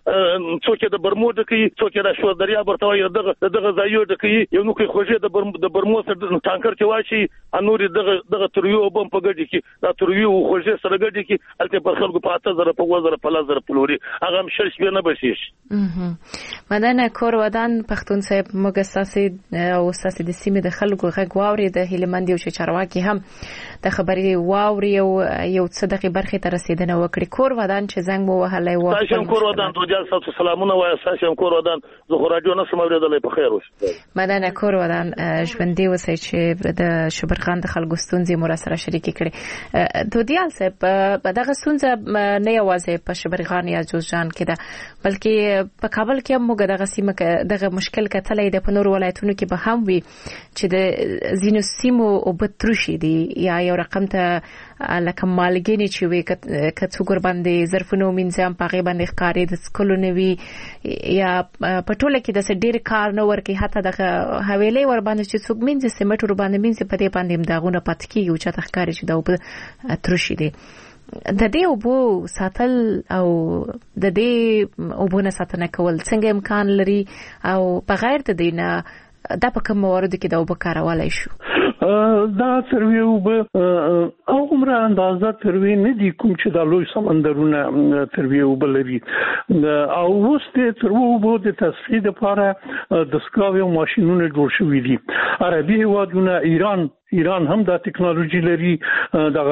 Speaker 7: څوک د برمو د کوي څوک د شو دریا برتوي دغه دغه ځایو د کوي یو نو کوي خوځي د برمو د برمو سره ټانکر چې واشي انوري دغه دغه ترویو وبم په ګډي کې دا ترویو خوځي سره ګډي کې الته پر خلکو په اته زره په وزره په لزر پلوري هغه هم شش به نه بشيش
Speaker 5: مدن کور ودان پښتون صاحب موږ ساسي او ساسي د سیمه د خلکو غږ واوري د هلمند یو چارواکي هم د خبري واوري او یو صدقي برخه تر دنه وکړي کور ودان چې زنګ مو وهلای و
Speaker 7: تاسو کور ودان ته جال تاسو سلامونه وای تاسو کور ودان زه راډیو نه سموریدلې په خیر اوسه
Speaker 5: مدن کور ودان ژوندۍ وسای چې د شبرغان د خلکو ستونزې مو سره شریک کړي دوه دیال صاحب په دغه ستونزه نه یوازې په شبرغان یا جوزجان کې ده بلکې په کابل کې هم موږ دغه سیمه دغه مشکل کتلې د پنور ولایتونو کې به هم وي چې د زینو سیمو او بتروشي دي یا یو رقم ته لکه مالګینی چې وي کڅو ګر باندې ظرفونو منځم پاغي باندې ښکارې د سکولو نوي یا پټوله کې د ډېر کار نه ورکي حتی د حویلې ور باندې چې څوک منځ سیمټ ور باندې منځ په دې باندې داغونه پات کیږي او چې تخکاری چې دا وب ترشي دي د دې وبو ساتل او د دې وبونه ساتنه کول څنګه امکان لري او بغیر د دینه دا په کوم موارد کې دا وب کارولای شو
Speaker 6: دا تروي وب عمره اندازه تروي نه دي کوم چې د لوی سمندرونه تروي وب لري او وسته تروي وب د تصفیه لپاره د سکاوي ماشينونه جوړ شوي دي. عربي هیوادونه ایران ایران هم دا ټکنالوژي لري د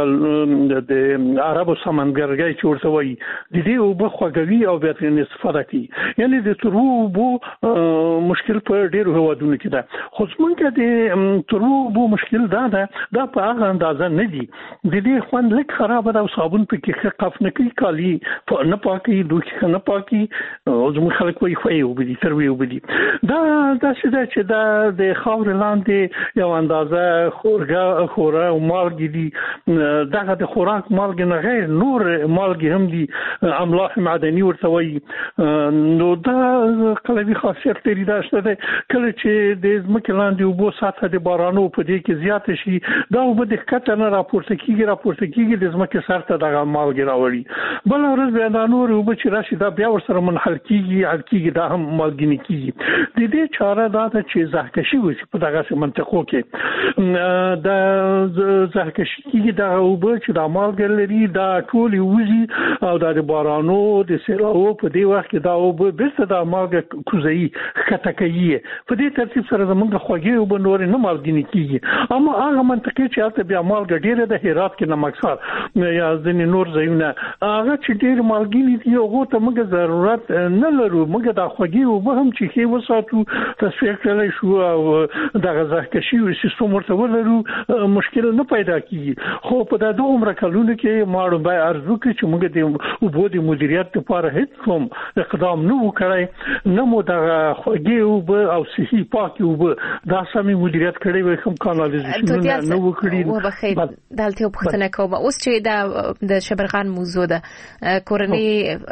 Speaker 6: عربو سمندرګي چې ورته وایي د دې وب خوګوي او بیا ترې استفاده کوي. یعنی د تروي وب مشکل په ډیرو هیوادونو کې ده. خو څنګه د تروي وب مشکل دا ده دا په هغه اندازه نه دي. د دې خوند لږ خراب ده او صابون پکې قف نه کوي کالي نه پاکي دوی نه پاکي او زموږ خلک وایي خو یو بدی تروي وب دي. دا دا چې دا د خاور لاندې یو اندازه خورګه خورا او مالګي دي. دغه د خوراک مالګي نه غیر نور مالګي هم دي املاح معدني ورته وایي. نو دا قلبي خاصیت لري دا شته کله چې د ځمکې لاندې اوبو سطح د بارانو په دې کې زیات شي دا اوبه د ښکته نه راپورته کیږي راپورته کیږي د ځمکې سر ته دغه مالګي راوړي. بل ورځ بیا دا نور اوبه چې راشي دا بیا ورسره منحل کیږي حل کیږي دا هم مالګي نه کیږي. د دې چاره دا ده چې زهکشي وشي په دغه منطقو کې دا زهکشي کیږي دا اوبه چې د مالګي لري دا ټول وزي او د بارانو د سیلابو په دې وخت کې دا اوبه بیرته د مالګي کوزي ښکته کوي. په دې ترتیب سره زمونږ خوږې اوبه نور نه مالګي نه کیږي. اما هغه منطقې چې هلته بیا مالګه ډیره د هرات کې نمکسار یا ځینې نور ځایونه هغه چې ډیر مالګي دي هغه ته موږ ضرورت نه لرو. موږ د خوږې اوبه هم چې کې وساتو تصفیه کړلی شو او د زهکشي سیستم ورته ولرو مشکل نه پیدا کیږي. خو په د دوه عمر کلونو کې ماړو به ارزو کې چې موږ د اوبو د مدیریت لپاره هیڅ کوم اقدام نه وکړای نه مو د خوږې اوبه او صحي پاکي اوبه دا سمې مدیریت کړی وي کوم کانالیزیشن نه وکړي.
Speaker 5: و بخیر دلته په ختنه کوم اوس چې د د شبرغان موضوع ده کورنۍ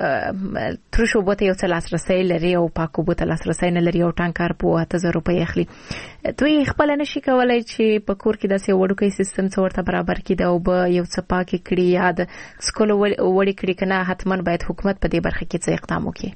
Speaker 5: ترشو بوته یو څه لاسرسي لري او پاکو بوته لاسرسي نه لري او ټانکر په اته زره روپۍ اخلي. دوی خپل نشي کولای چې په کور کې داسې وړوکی سیستم څورته برابر کړي او به یو څه پاکي کړي یا د سکول وړي کړي کنه حتما باید حکومت په دې برخه کې څه اقدام وکړي.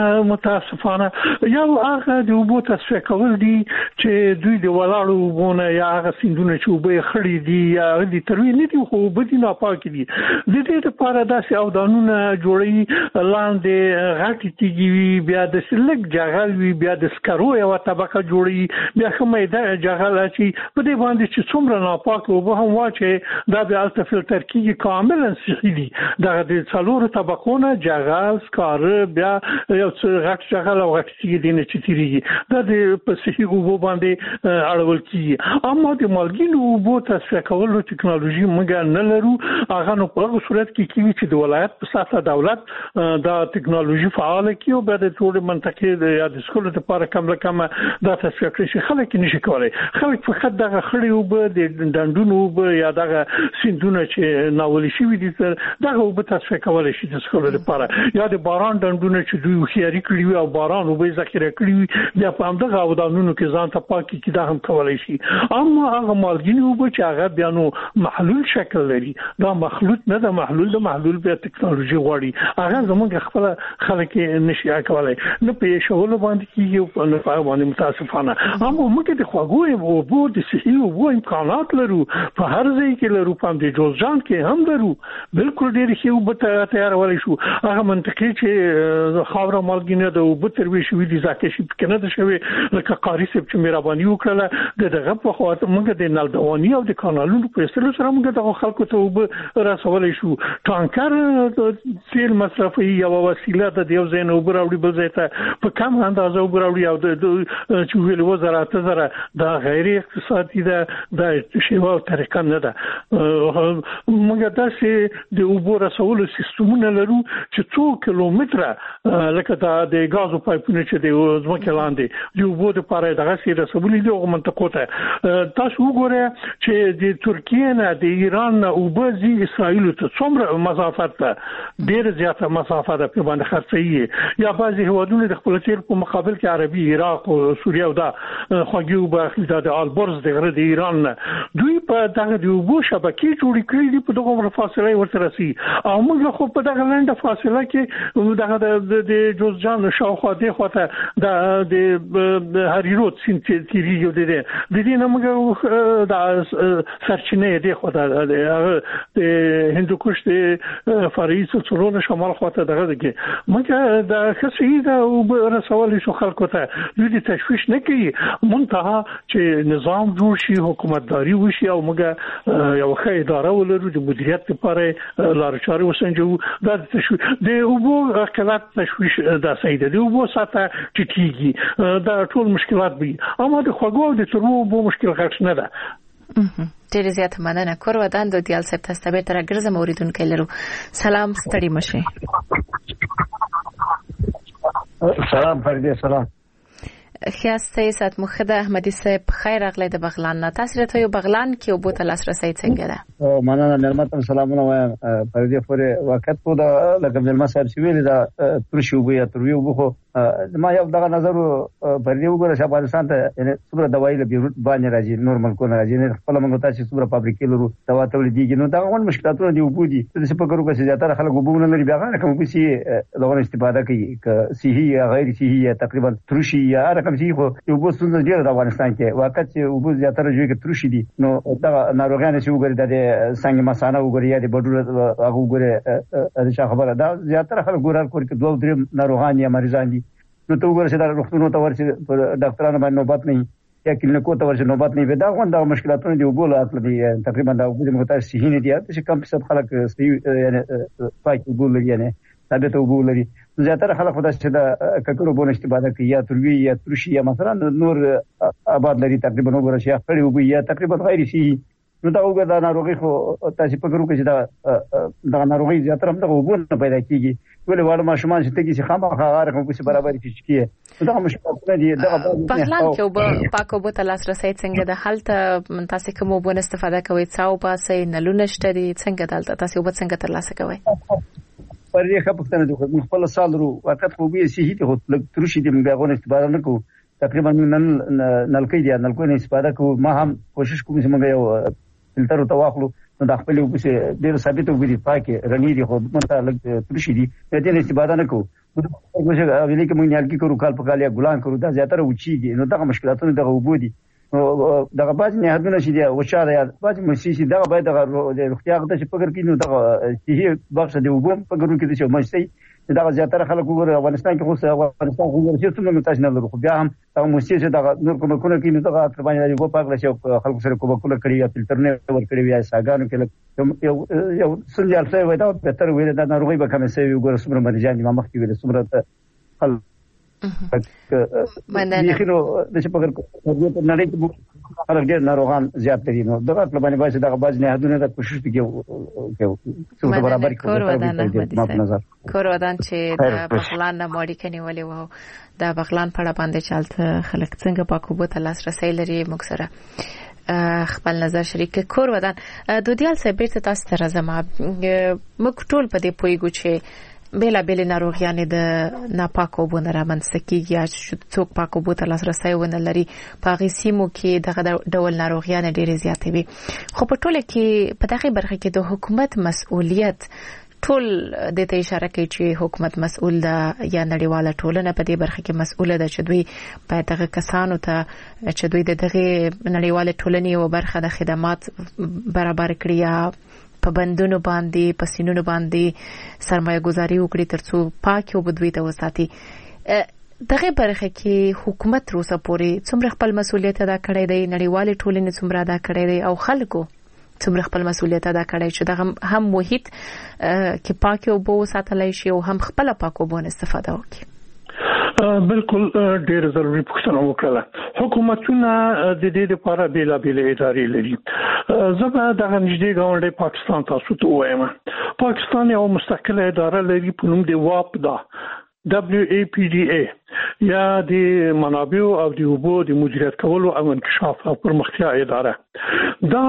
Speaker 6: متاسفانه یو هغه د اوبو تصفیه کول دي چې دوی د ولاړو اوبونه یا هغه سیندونه چې اوبه خړې دي یا د تروي نه دي خو اوبه دي ناپاکي دي. د دې لپاره داسې اودانونه جوړي لاندې غټي تیږي بیا د سلک جغل وي بیا د سکرو یو طبقه جوړي بیا کومه د جغل چې په دې باندې چې څومره ناپاک اوبه هم واچي دا بیا الته فلټر کیږي کاملا صحي دي. دا د څلورو طبقونه جغل سکر بیا یو څه غټ جغل او غټ تیږي دي نه چې تیریږي دا د په صحي اوبو باندې اړول کیږي. اما د مالګینو اوبو تصفیه کولو ټکنالوژي موږ نه لرو. هغه نو په هغه صورت کې کیږي چې د ولایت په سطح دولت دا ټکنالوژي فعال کیو به د ټول منطقې د یا د سکول لپاره کم له کم دا تصفیه کړي شي. خلک نشي کولای خلک فقط دغه خړې اوبه د ډنډونو اوبه یا دغه سیندونه چې ناولي شي دي دغه اوبه تصفیه کولای شي د سکول لپاره یا د باران ډنډونه چې دوی خياري کړی او باران اوبه ذخیره کړی بیا په همدغه اودانونو کې ځان ته پاکي کې دا هم کولای شي. اما هغه مالګینی اوبه چې هغه بیا نو محلول شکل لري دا مخلوط نه ده محلول د محلول بیا ټکنالوژي غواړي هغه زموږ خپل خلک نشي کولای نه په شغل باندې کیږي او نه په باندې متاسفانه. اما موږ د خواږو اوبو د صحي اوبو امکانات لرو په هر ځای کې لرو په دې جوزجان کې هم لرو بالکل ډېر ښه اوبه تیارولای شو. هغه منطقې چې خاور مالګینه د اوبو تروي شوې دي ځکه چې کنه د شوی لکه قاری سپ چې مهرباني وکړه دغه په خاطر موږ د نلدوانی او د کانالونو په سره سره موږ د خلکو ته اوبه رسولای شو. ټانکر تیل مصرفي یو وسیله د یو ځای نه اوبه راوړي بل ځای ته په کم اندازه اوبه راوړي او د چې ویل وزارت زره دا غیر اقتصادي ده د شیوا طریقه نه ده. موږ داسې د اوبو رسولو سیستمونه لرو چې څو کیلومتره لکه دا د غازو پایپونه چې د ځمکې لاندې د اوبو لپاره دغه سي رسولي دي او منطقو ته تاسو وګورئ چې د ترکیه نه د ایران نه اوبه زی اسرائیل ته څومره مسافت ده ډېر زیاته مسافت ده په باندې خرڅي یا بعضي هوادونه د خپل تیر په مقابل کې عربي عراق او سوریه او دا خوږی اوبه اخلي د البرز د غره د ایران نه دوی په دغه د اوبو شبکې جوړې کړې دي په دغه فاصله ورته رسي او موږ خو په دغه لنډه فاصله کې دغه د جوزجان شاوخوا دی خواته د هریرود سیند تیریږي د دې نه موږ د سرچینې دی خواته د هندوکش د فرعي سلسلو شمال خواته دغه دي موږ د خصوصي د رسول شو خلکو ته دوی تشویش نه کوي منتها چې نظام جوړ شي حکومتداري وشي او موږ یو ښه اداره ولرو د مدیریت لپاره لار چارې وسنجو دا تشویش د اوبو اختلاف تشویش دا سیده د اوبو ساته ټیټیږي دا ټول مشکلات دي اما د خوګو د ترمو اوبو مشکل غټ نه ده.
Speaker 5: ډېر زیات مننه کور ودان د دیال صاحب تاسو به تر ګرځم اوریدونکو لرو سلام ستړي مشه.
Speaker 8: سلام فریدی سلام
Speaker 5: خیاسته سات مخده احمدی صاحب خیر اغلی د بغلان نه تاسو ته یو بغلان کې او بوت لاسرسي څنګه ده؟
Speaker 8: او مننه نرمتم سلامونه وایم فریدی پورې وخت په د لکه د مسار سی ویل دا ترشي وبیا تروي وبخو ما یو دغه نظر فریدی وګوره چې افغانستان ته څومره دوايي له بیروت باندې راځي نورمال کو نه راځي نه خپل موږ تاسو څومره فابریکې لرو دوا تولیديږي نو دا غون مشکلاتونه دی وبودي څه په کورو کې زیاتره خلک وبونه لري بیا غواړي کوم سي لغون استفاده کوي ک صحي یا غیر صحي تقریبا ترشي یا رقم سي خو یو بو څنګه دی د افغانستان کې واقعي چې وبو زیاتره جوړ کې ترشي دي نو دا ناروغان چې وګوري د څنګه مسانه وګوري یا د بډوره هغه وګوري دا خبره دا زیاتره خلک ګورل کوي چې دوه درې ناروغان یا مریضان دي نو ته وګورئ چې دا روغتونونو ته ورشي ډاکټرانو باندې نوبت نه یا کلینیکو ته ورشي نوبت نه وي دا غونډه مشکلاتونه دی وګول اصل دي تقریبا دا وګړي مختار صحیح نه دي چې کم څه خلک صحیح یعنی پاک وګول لري یعنی ثابت وګول لري زیاتره خلک خدای چې دا ککړو بونه استفاده کوي یا تروي یا ترشي یا مثلا نور آباد لري تقریبا وګورئ چې خپل وګي یا تقریبا غیر صحیح نو دا وګړه دا ناروغي خو تاسو په ګرو کې چې دا دا ناروغي زیاتره هم دا وګونه پیدا کیږي ولې واړه ماشومان چې تګي چې خامخا غاره کوم څه برابر کیږي دا مشکلات دي دا
Speaker 5: بغلان کې وب پاکو بوت لاسرسي څنګه د حالت تاسو کوم وبونه استفاده کوي څاو پاسه نلونه شته دي څنګه دلته تاسو وب څنګه تر لاسه کوي
Speaker 8: پرې خپل د خپل سال ورو وخت خو به صحیح ته ترشي دي موږ غوښنه استفاده نه کوو تقریبا نن نلکې دي نلکو نه استفاده کوو ما هم کوشش کوم چې موږ یو فلټر ته واخلو نو د خپل وبسه ډیر ثابت وګړي پاکي رنی دي خو مونږ لږ ترشي دي دې نه استفاده نه کوو وګورئ اوبې کې موږ نیالګي کوو کال په کال یا ګلان کوو دا زیاتره وچیږي نو دا مشکلاتونه دغه وبودي دغه باز نه هدونه شي دی وچاره یا باز مسیسي دغه باید دغه روغتیا غته چې پګر کې نو دغه صحیح بخښ دی وبم پګرو کې چې مشتي دا زیاتره خلک وګوري افغانستان کې خو افغانستان خو ورته څومره متاش نه لرو خو بیا هم هغه مسیسي دغه نور کوم کوم کې نو دغه تر باندې دی وو پاک شي خلکو سره کوم کوم کړی یا فلټر نه ور کړی یا ساګانو کې یو یو سنجال څه وای دا به تر ویل دا ناروغي به کوم څه وګوري څومره مریضان دي ما مخکې ویل څومره خل
Speaker 5: مننه
Speaker 8: خو د څه پګر په نړۍ کې خلک ډېر ناروغان زیات دي نو دغه په باندې باید دغه باز نه هدونه د کوشش وکړو چې برابر
Speaker 5: کړو کور ودان چې د بغلان نه ماړی کني ولې وو د بغلان په اړه باندې چالت خلک څنګه پاکو بوت لاسرسي لري موږ سره خپل نظر شریک کور ودان دودیال صاحب ته تاسو ته راځم موږ ټول په دې پویګو چې بلا بلا ناروغیان د ناپاکو بونه رامنځته کیږي چې څوک پاکو بوته لاسرسي ونه لري په هغه سیمو کې دغه ډول ناروغیان ډېرې زیاتې وي خو په ټوله کې په دغه برخه کې د حکومت مسؤلیت ټول د ته اشاره کوي چې حکومت مسؤل ده یا نړیواله ټولنه په دې برخه کې مسؤله ده چې دوی په دغه کسانو ته چې دوی د دغه نړیواله ټولنې او برخه د خدمات برابر کړي یا په بندونو باندې په سینونو باندې سرمایه گذاري وکړي ترڅو پاک او بدوي ته وساتي دغه برخه کې حکومت روسه پوري څومره خپل مسؤلیت ادا کړی دی نړیواله ټولنې څومره ادا کړی دی او خلکو څومره خپل مسؤلیت ادا کړی چې دغه هم محیط کې پاک او بو ساتلای شي او هم خپل پاک او بو استفاده وکړي
Speaker 6: بالکل ډېر ضروري پوښتنه وکړه حکومتونه د دې لپاره بیلا بیل ادارې لري زبا د نږدې ګاونډي پاکستان تاسو ته وایم پاکستان یو مستقله اداره لري په نوم دی واپ دا دبليو اي پي ډي اي یا د منابع او د اوبو د مدیریت کولو او انکشاف او پرمختیا اداره. دا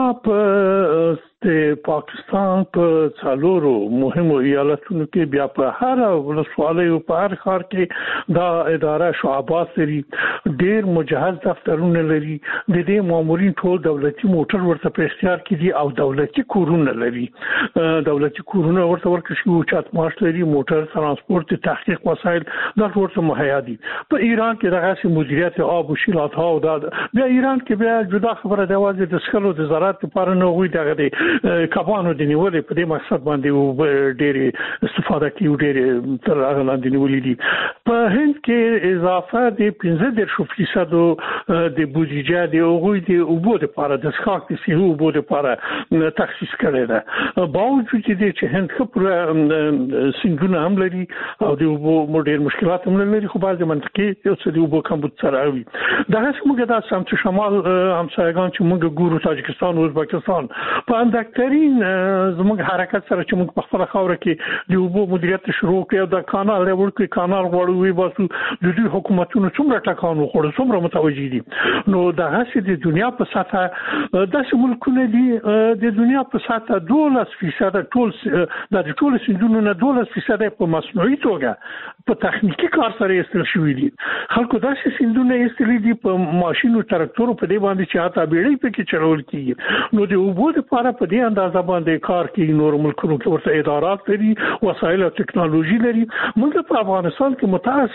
Speaker 6: په د پاکستان په څلورو مهمو ایالتونو کې بیا په هر ولسوالۍ او په هر ښار کې دا اداره شعبات لري، ډېر مجهز دفترونه لري، د دې مامورین ټول دولتي موټر ورته په اختیار کې دي او دولتي کورونه لري. دولتي کورونه ورته ورکړل شوي، چت ماش لري، موټر ترانسپورت، تحقیق وسایل دا ورته مهیا دي. په ایران کې دغه مدیریت آب او شیلات ها او دا بیا ایران کې بیا جدا خبره دی، واځي د سکلو د زراعت لپاره نه وي دغه دی کبانو د نیولې په دې مقصد باندې ډېر استفاده کوي، ډېر تر هغه لاندې نیولې دي. په هند کې اضافه د پنځه دېرش فیصد د بودیجه د هغوی د اوبو لپاره د څښاک د صحي اوبو لپاره تخصیص کړی ده. باوجود دې چې هند ښه پوره سیندونه هم لري او د اوبو ډېر مشکلات هم لري، خو بعضې منطقې یو څه د اوبو کمبود سره وي. دغسې موږ دا سمت شمال همسایګان چې موږ ګورو، تاجکستان، ازبکستان، په اندکترین زموږ حرکت سره چې موږ په خپله خاوره کې د اوبو مدیریت شروع کړی او د کانال دی ورکړي کانال غواړو وی باسو، د دوی حکومتونو څومره ټکان وخوړل، څومره متوجه دي. نو دغسې د دنیا په سطحه داسې ملکونه دي د دنیا په سطحه دولس فیصد ټول د ټول سیندونو نه دولس فیصد په مصنوعي توګه په تخنیکی کار سره ایستل شوي دي. خلکو داسې سیندونه ایستلي دي په ماشینو تراکتورو په دې باندې چې حتی بیړۍ پکې چلول کېږي. نو د اوبو لپاره په دې اندازه باندې کار کوي. نور ملکونو کې ورته ادارات لري، وسایل او ټکنالوژي لري. موږ په افغانستان کې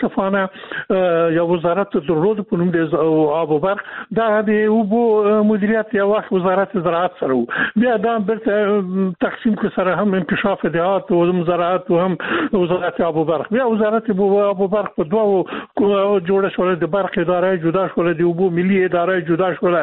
Speaker 6: متاسفانه یو وزارت درلود په نوم د آب او برق، دا د اوبو مدیریت یو وخت وزارت زراعت سره و، بیا دا برته تقسیم کړ سره هم انکشاف زراعت او زراعت او هم وزارت آب او برق. بیا وزارت آب او برق په دوه جوړه شول، د برق اداره جدا شول، د اوبو ملي اداره جدا شول.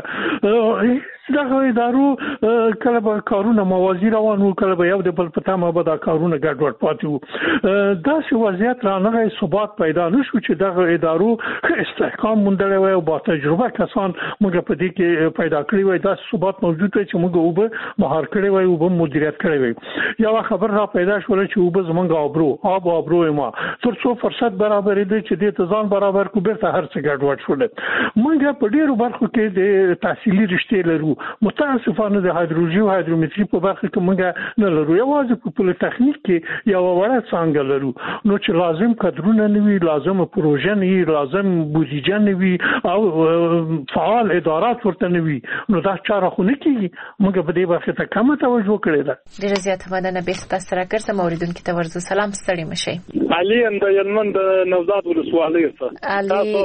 Speaker 6: دغه ادارو کله به کارونه موازی روان وو، کله به یو د بل په تمه به دا کارونه ګډوډ پاتې وو. داسې وضعیت رانغی، ثبات پیدا نشو چې دغه ادارو استحکام موندلی وای او با تجربه کسان موږ په دې کې پیدا کړی وای. داسې ثبات موجود وای چې موږ اوبه مهار کړی وای، اوبه مدیریت کړی وای. یو خبر را پیدا شول چې اوبه زمونږ آبرو آب او آبرو ما تر څو فرصت برابر دی چې دې ته ځان برابر کو، بیرته هر څه ګډوډ شول. موږ په ډیرو برخو کې د تحصیلي رشتې لرو، متاسفانه د هایدرولوژي او هایدرومتري په برخه کې موږ نه لرو. یوازې په پولیټیکنیک کې یو وړه څانګه لرو، نو چې لازم کادرونه نه وي، لازم پروژه نه وي، لازم بودیجه نه وي او فعال ادارات ورته نه وي، نو دا چاره خو نه کېږي. موږ په دې برخه ته کمه توجه کړې ده.
Speaker 5: ډېره زیاته مننه. بیخ تاسو سره ګرځم اوریدونکو ته ورزو سلام، ستړي مشئ.
Speaker 7: علي اند یلمن د نوزاد ولسوالۍ څخه
Speaker 5: علي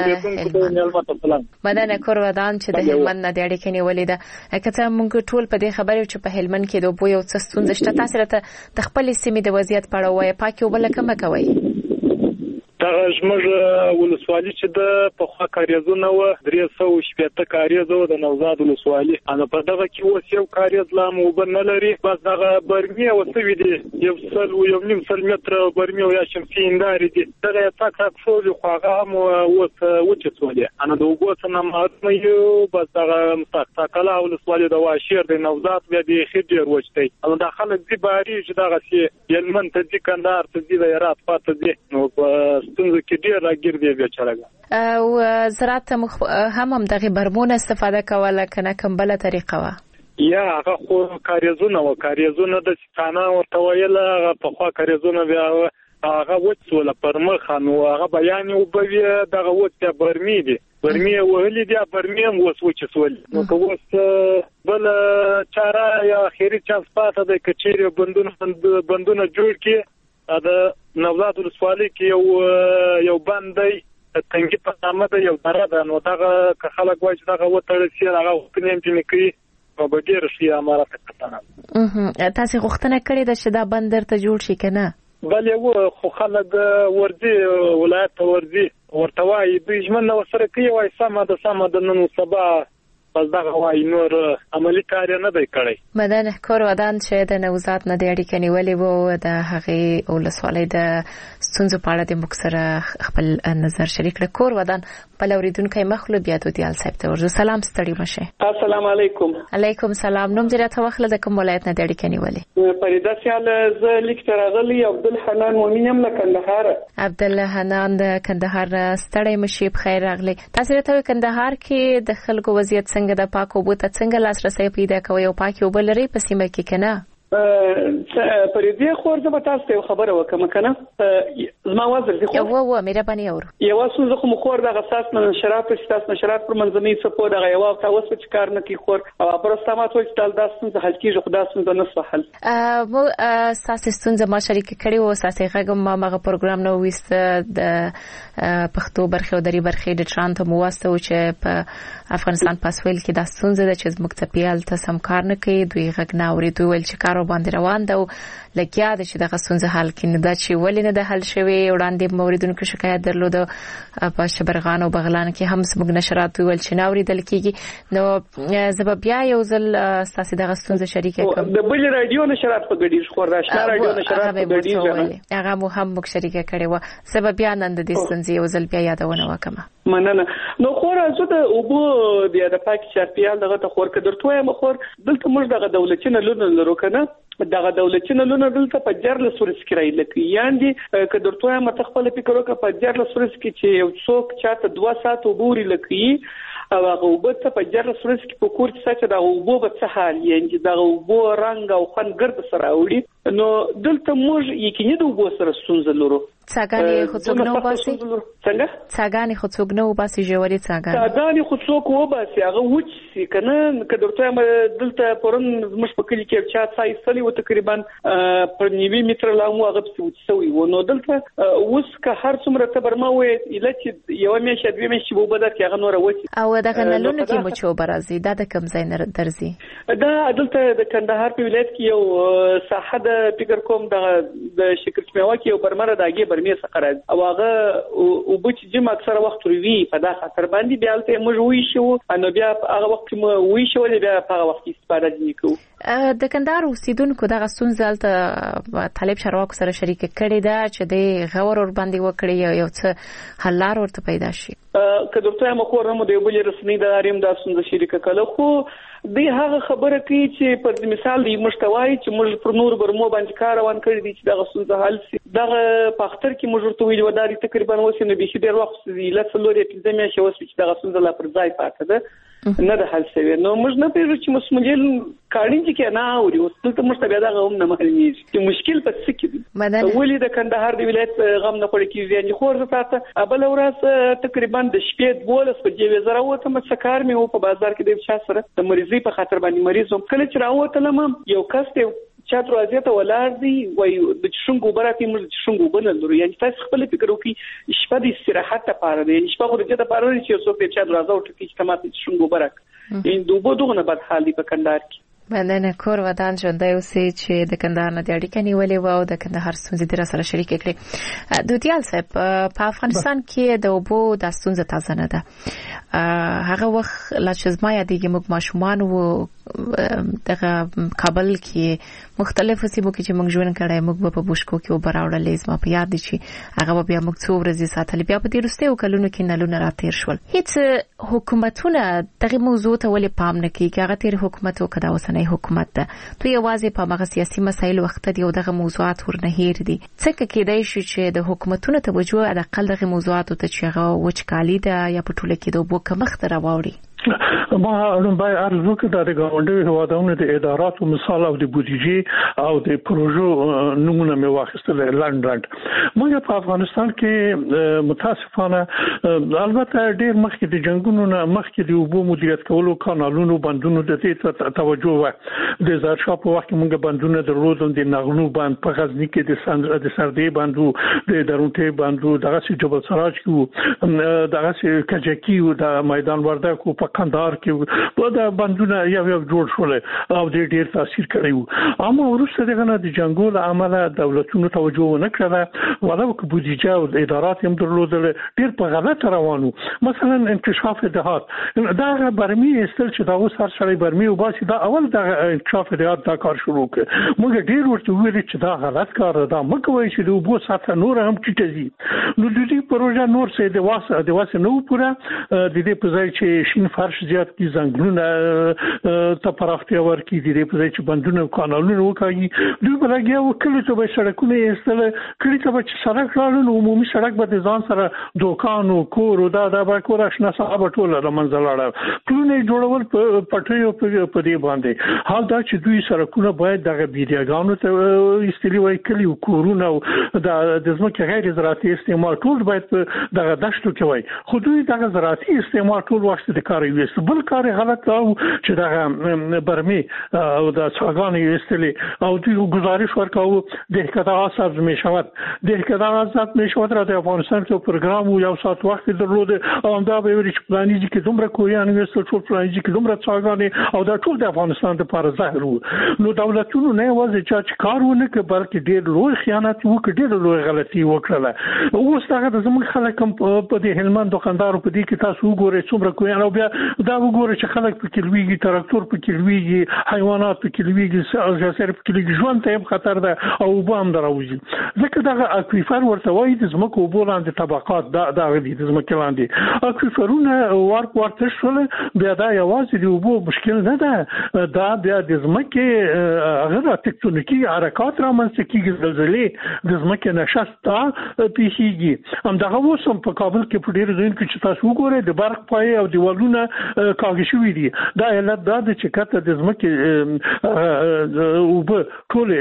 Speaker 5: د مننه کور ودان چې د هلمند نه د اړیکې نیولې ده. کته موږ ټول په دې خبرې چې په هلمند کې د بو یو څه ستونزه شته، تاسو راته د خپل سیمې د وضعیت په اړه وایي، پاکي وبله کومه کوي؟
Speaker 7: دا زموږ ولسوالي چې د په خوا کاریزونه و درې سوه شپېته کاریز و د نوزاد ولسوالي، ان په دغه کې اوس یو کاریز لا مو نه لري، بس دغه برمي او څه وی دي یو سل او یو نیم سل متر برمي او یا شمسي انداري دي، دغه تاک تاک شو خو هغه مو اوس وچتولې. ان د وګوت نه ماته یو بس دغه مستقله ولسوالي د واشیر د نوزاد بیا د خډیر وچتي، ان د خلک دی باري چې دغه سي یلمن ته دي کندهار ته دي یارات پاتې دي، نو ستونزه کې ډیر راګیر دی بیچاره.
Speaker 5: او زراعت هم هم دغه برمون استفاده کوله کنه کوم بل طریقه وا؟
Speaker 7: یا هغه خو کاریزونه و کاریزونه د ستانه ورته ویل، هغه په خوا کاریزونه بیا هغه وڅول پر مخ، نو هغه بیان او بوي دغه وڅ برمي دي، برمي وهلي دي، برمي هم وڅ وچول. نو کوس بل چاره یا خیری چانس پاته د کچېره بندونه بندونه جوړ کی دا نوزاد ولسوالۍ کې یو یو باندې تنګي په نامه ده، یو دره ده، نو دغه که خلک وایي چې دغه وتړل شي هغه غوښتنې هم چې کوي او به ډېر شي امارات کتنه.
Speaker 5: تاسو غوښتنه کړې ده چې دا بند درته جوړ شي که نه؟
Speaker 7: بلې و خو خلک ورځي ولایت ته ورځي ورته وایي دوی ژمنه ورسره کوي، وایي سمه ده سمه ده، نن سبا پس دغه وایي نور عملي کار نه دی کړی.
Speaker 5: مدن کور ودان چې د نوزاد نه د اړیکې نیولې وو د هغې ولسوالۍ د ستونزو په اړه د موږ سره خپل نظر شریک کړ. کور ودان په لوریدونکو مخلو بیا د دیال صاحب ته ورزو. سلام ستړي مشه.
Speaker 9: السلام علیکم.
Speaker 5: علیکم سلام. نوم دې راته واخله د کوم ولایت نه د اړیکې نیولې؟
Speaker 9: فریده سیال ز لیک ترغلی عبدالحنان مومنیم له کندهار.
Speaker 5: عبدالحنان د کندهار ستړي مشه. بخیر راغلی. تاسو راته کندهار کې د خلکو وضعیت څنګه د پاکو اوبو ته څنګه لاسرسي پیدا کوي او پاکي اوبه لري په سیمه کې کنه؟
Speaker 9: پرې خور زما تاسو ته خبره وکم کنه زما وزر دي خو
Speaker 5: یو و مهرباني اور
Speaker 9: یو څه خو مخور د غساس نه شراب په تاسو نشرات پر منځمي سپو د یو تاسو چې کار نه کی خور او پر استعمال وځ تل داسن حل کیږي خدا سن د نصف حل
Speaker 5: مو اساس ستونزه ما شریک کړي او اساس هغه ما مغه پروګرام نو وست د پښتو برخه او دری برخه د ترانت مو واسطه چې په افغانستان پاسویل کې د ستونزه د چې مکتپیال ته سم کار نه کوي دوی غږ نه اوري دوی ول چې کار باندې روان ده لکه دا چې دغه ستونزه حل کړي دا چې ولې نه د حل شوی وړاندې موریدونکو شکایت درلود په شبرغان او بغلان کې هم سمګ نشرات ویل چې ناوري دل کېږي نو زب بیا یو ځل تاسو دغه ستونزه شریک کوم
Speaker 9: د بل رادیو نشرات په ګډیش خور راشنا رادیو نشرات په ګډیش
Speaker 5: هغه مو هم مخ شریک کړي و سبب بیا نن د دې ستونزې یو ځل بیا یادونه وکم
Speaker 9: مننه نو خور زه د اوبو د پاک چارپیال دغه ته خور کډر توه مخور دلته موږ دغه دولتینه لونه لرو کنه دغه دولتینه لونه دلته په جرل سورس کې راځي لکه یاندې کډر توه مت خپل فکر وکړه په جرل سورس کې چې یو څوک چاته دوه ساعت وګوري لکه او هغه وبته په جرل سورس کې په کور کې ساته د اوبو په څه حال یې د اوبو رنگ او خوند ګرد سره وړي نو دلته موږ یقیني د اوبو سره ستونزه لرو
Speaker 5: څنګه خو څوک نو باسي
Speaker 9: څنګه
Speaker 5: څنګه خو څوک نو باسي جوړي څنګه
Speaker 9: څنګه خو څوک و باسي هغه وچ سي کنه کډرته م دلته پرون مش په کلی کې چا ځای سلی و تقریبا پر نیوي متر لا مو هغه وچ سوی و نو دلته اوس که هر څومره تبر ما وې اله چې یو میشه دوی میشه وو بده کې هغه نور وچ
Speaker 5: او دغه نلونه کې مو چو برازي دا د کم ځای نه درځي
Speaker 9: دا دلته د کندهار په ولایت کې یو ساحه د فکر کوم د د شکرچمیوا کې یو برمره داګه برمې څخه راځي او هغه او بچ جمع اکثر وخت وی په دا خاطر باندې بیا ته موږ وی شو نو بیا هغه وخت مو وی شو بیا په هغه وخت استفاده نکو
Speaker 5: د کندهار اوسیدونکو دغه ستونزه الته طالب شروعو سره شریک کړي دا چې د غور ور باندې وکړي یو څه حل لار ورته پیدا شي
Speaker 9: که درته مو خورم د یو بل رسمي د اریم د ستونزه شریک کړه خو د هغه خبره کوي چې پر مثال دی مشتوای چې موږ پر نور برمو باندې کار روان کړی دي چې دغه ستونزه حل شي دغه پاختر کې موږ ورته ویل وداري تقریبا وسنه به شي ډیر وخت دی لکه لوري چې زمي شي وس چې دغه ستونزه لا پر ځای پاتې ده نه د حل شوی نو موږ نه پیژو چې مسمجل کاڼي چې نه اوري او څه ته مشتبه دا غوم نه مخالني چې مشکل په څه کې دی ولې د کندهار د ولایت غم نه پړ کیږي یعنی خور زته ابل ورځ تقریبا د شپې دولس په جیوي زره وته مسکار مې او په بازار کې د چا سره د مریضي په خاطر باندې مریض هم کله چې راوته یو کس ته چا دروازه ته ولار دی وای د شونګو براتي موږ شونګو بنلو یعنی تاسو خپل فکر وکړئ شپه د استراحت لپاره دی شپه خو د دې لپاره چې څوک د چا دروازه وټکی چې تماته شونګو برک ان دوبو دغه نه بد حال دی په کندهار کې
Speaker 5: مننه کور ودان ژوندۍ اوسئ چې د کندهار نه د اړیکې نیولې و او د کندهار ستونزې در سره شریک کړې دوتیال صاحب په افغانستان کې د اوبو د ستونزې تازه نه ده هغه وخت لا چې زما یادېږي موږ ماشومان وو دغه کابل کې مختلفو سیمو کې چې موږ ژوند کړی موږ په بوشکو کې اوبه راوړلې زما په یاد دي چې هغه بیا موږ څو ورځې ساتلې بیا په دې وروستیو کلونو کې نلونه راتېر شول هیڅ حکومتونه دغه موضوع ته ولې پام نه کوي هغه تیر حکومت وکړه اوسنۍ حکومت ته تو یوازې په مغه سیاسي مسایل وخت دی او دغه موضوعات ورنه هیر دي څنګه کېدای شي چې د حکومتونو توجه د اقل دغه موضوعات ته چې هغه وچکالي ده یا په ټوله کې د وبو کمښت راوړي
Speaker 6: ما باید ارزو که در گاونده هواداران د ادارات و مثال او د بودجه او د پروژو نمونه می واخیستل لند لند ما په افغانستان کې متاسفانه البته ډیر مخکې د جنگونو نه مخکې د وبو مدیریت کولو کانالونو بندونو د دې توجه و د زرشا په وخت موږ بندونه درلودل د نغنو بند په غزنی کې د سند د سردې بندو د درونټي بندو دغه جبل سراج کې دغه کجکی او د میدان وردګ په کندهار کې په دا بندونه یو یو جوړ شول او د ډیر تاثیر کړی و اما ورسته دغه د جنگو له امله دولتونو توجه نه کړله ولو که بودیجه او ادارات هم درلودل ډیر په غلطه روانو مثلا انکشاف دهات دا برمی استل چې دا اوس هر سړی برمی وباسي دا اول د انکشاف دهات دا کار شروع کړ موږ ډیر ورته ویل چې دا غلط کار ده مکوئ چې د وبو ساته نور هم ټیټزي نو د دې پروژه نور څه د واسه د واسه نو پورا د دې په ځای چې شین فرش زیات کی زنګلونه ته پراختیا ورکړي د دې په ځای چې بندونه او کانالونه وکړي دوی بلګیا وکړي ته به سړکونه ایستل کړي ته چې سړک لاړل عمومي سړک به ځان سره دوکان او کور او دا د باکور آشنا صاحب ټول له منځ لاړه ټول جوړول پټیو په دې باندې حال دا چې دوی سړکونه باید دغه بیډیاګانو ته استلی وای کلی او کورونه د ځمکې غیر زراعتي استعمال ټول باید دغه دشتو کې وای خو دوی دغه زراعتي استعمال ټول وخت د کار ویست بل کار غلط او چې دغه برمي او د څاګانې استلی او دوی گزارش ورکاو د کدا آساب میشود د کدا آساب میشود را د افغانستان ته پروګرام یو ساعت وخت درلود او دا به ویل چې پلانیږي کې دومره کویان ویست ټول پلانیږي کې دومره څاګانې او دا ټول د افغانستان لپاره ظاهر وو نو دولتونو نه وځي چې کار ونه کې بلکې ډېر لوی خیانت وکړ ډېر لوی غلطي وکړه اوس دا د زموږ خلک په دې هلمند دکاندارو په دې کې تاسو وګورئ څومره کویان او بیا دا وګورئ چې خلک په کلويږي تراکتور په کلويږي حیوانات په کلويږي او ځکه په کلويږي ژوند ته خطر ده او وبام دراوځي ځکه دا اکویفر ورته وایي د زمکو وبولاندې طبقات دا دا غدي د زمکو لاندې اکویفرونه ورک ورته شول بیا دا یوازې د وبو مشکل نه ده دا بیا د زمکو هغه تکتونیکی حرکات را منځ کېږي زلزلې د زمکو نشستا پیښیږي هم دا اوسم په کابل کې په ډیر ځین کې چې تاسو وګورئ د برق پای او دیوالونه کاږي شوې دي دا علت دا چې کته د زمکو او په ټول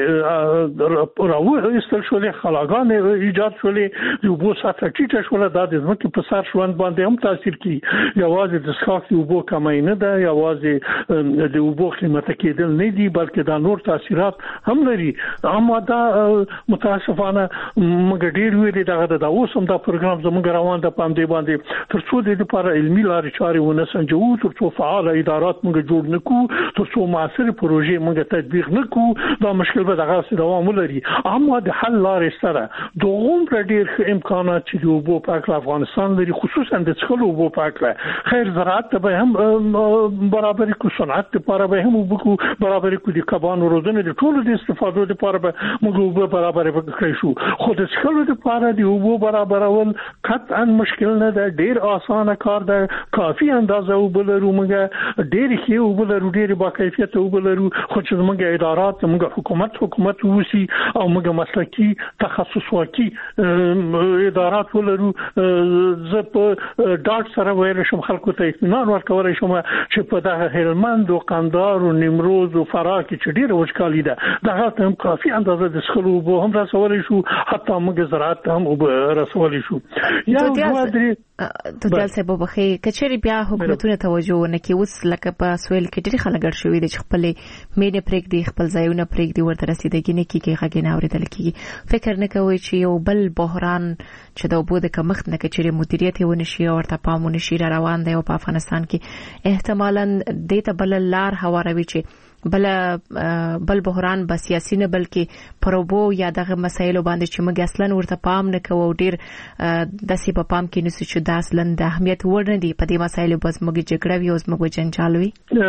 Speaker 6: راو استل شولې خلاګان ایجاد شولې د وبو ساته ټیټه شولې دا د زمکو په سر شوند باندې هم تاثیر کوي یوازې د څښاک وبو کمای نه ده یوازې د وبو قیمت کېدل نه دي بلکې دا نور تاثیرات هم لري اما دا متاسفانه موږ ډیر ویلي دا د اوسم دا پروګرام زموږ روان ده پام دی باندې ترڅو د لپاره علمي لارې چارې ونه سنجو ترڅو فعال ادارات موږ جوړ نکو ترڅو معاصر پروژې موږ تطبیق نکو دا مشکل به دغه دوام لري اما د حل لارې سره دوه ډیر امکانات چې د وبو پاک افغانستان لري خصوصا د څخلو وبو پاک خیر زراعت به هم برابر کو صنعت لپاره به هم وبو برابر کو د کبانو روزنه د ټولو د استفادو لپاره به موږ برابر کړی شو خو د څخلو لپاره د وبو برابرول قطعا مشکل نه ده ډیر اسانه کار ده کافي اندازه وبلرو موږ ډیر ښه وبلرو ډیر با کیفیت وبلرو خو چې موږ ادارات موږ حکومت حکومت وسی او موږ مسلکی تخصص واکي ادارات ولرو زه په ډاټ سره ویل شم خلکو ته اطمینان ورکول شم چې په دغه هلمند او قندهار او نیمروز او فراه کې چې ډیر وچکالي ده دغه هم کافي اندازه د څخلو وبو هم رسول شو حتی موږ زراعت هم رسول شو یا
Speaker 5: د دل څه به بخي کچري بیا حکومتونه توجه نه کوي اوس لکه په سویل کې ډېر خلک شوي دي چې خپل مینه پرېګ دي خپل ځایونه پرېګ دي ورته رسیدګي نه کیږي غږ نه اوریدل کیږي فکر نه کوي چې یو بل بحران چې د وبو د کمښت نه کچري مدیریت ونه شي او ورته پامونه شي روان دی او په افغانستان کې احتمالاً د ته بل لار هواروي چې بل بل بحران به سیاسي نه بلکې پروبو یا دغه مسایلو باندې چې موږ اصلا ورته پام نه کوو ډیر د سی په پام کې نسو چې د اصلا د اهمیت وړ نه دی په دې مسایلو بس موږ جګړه وي او موږ جنجال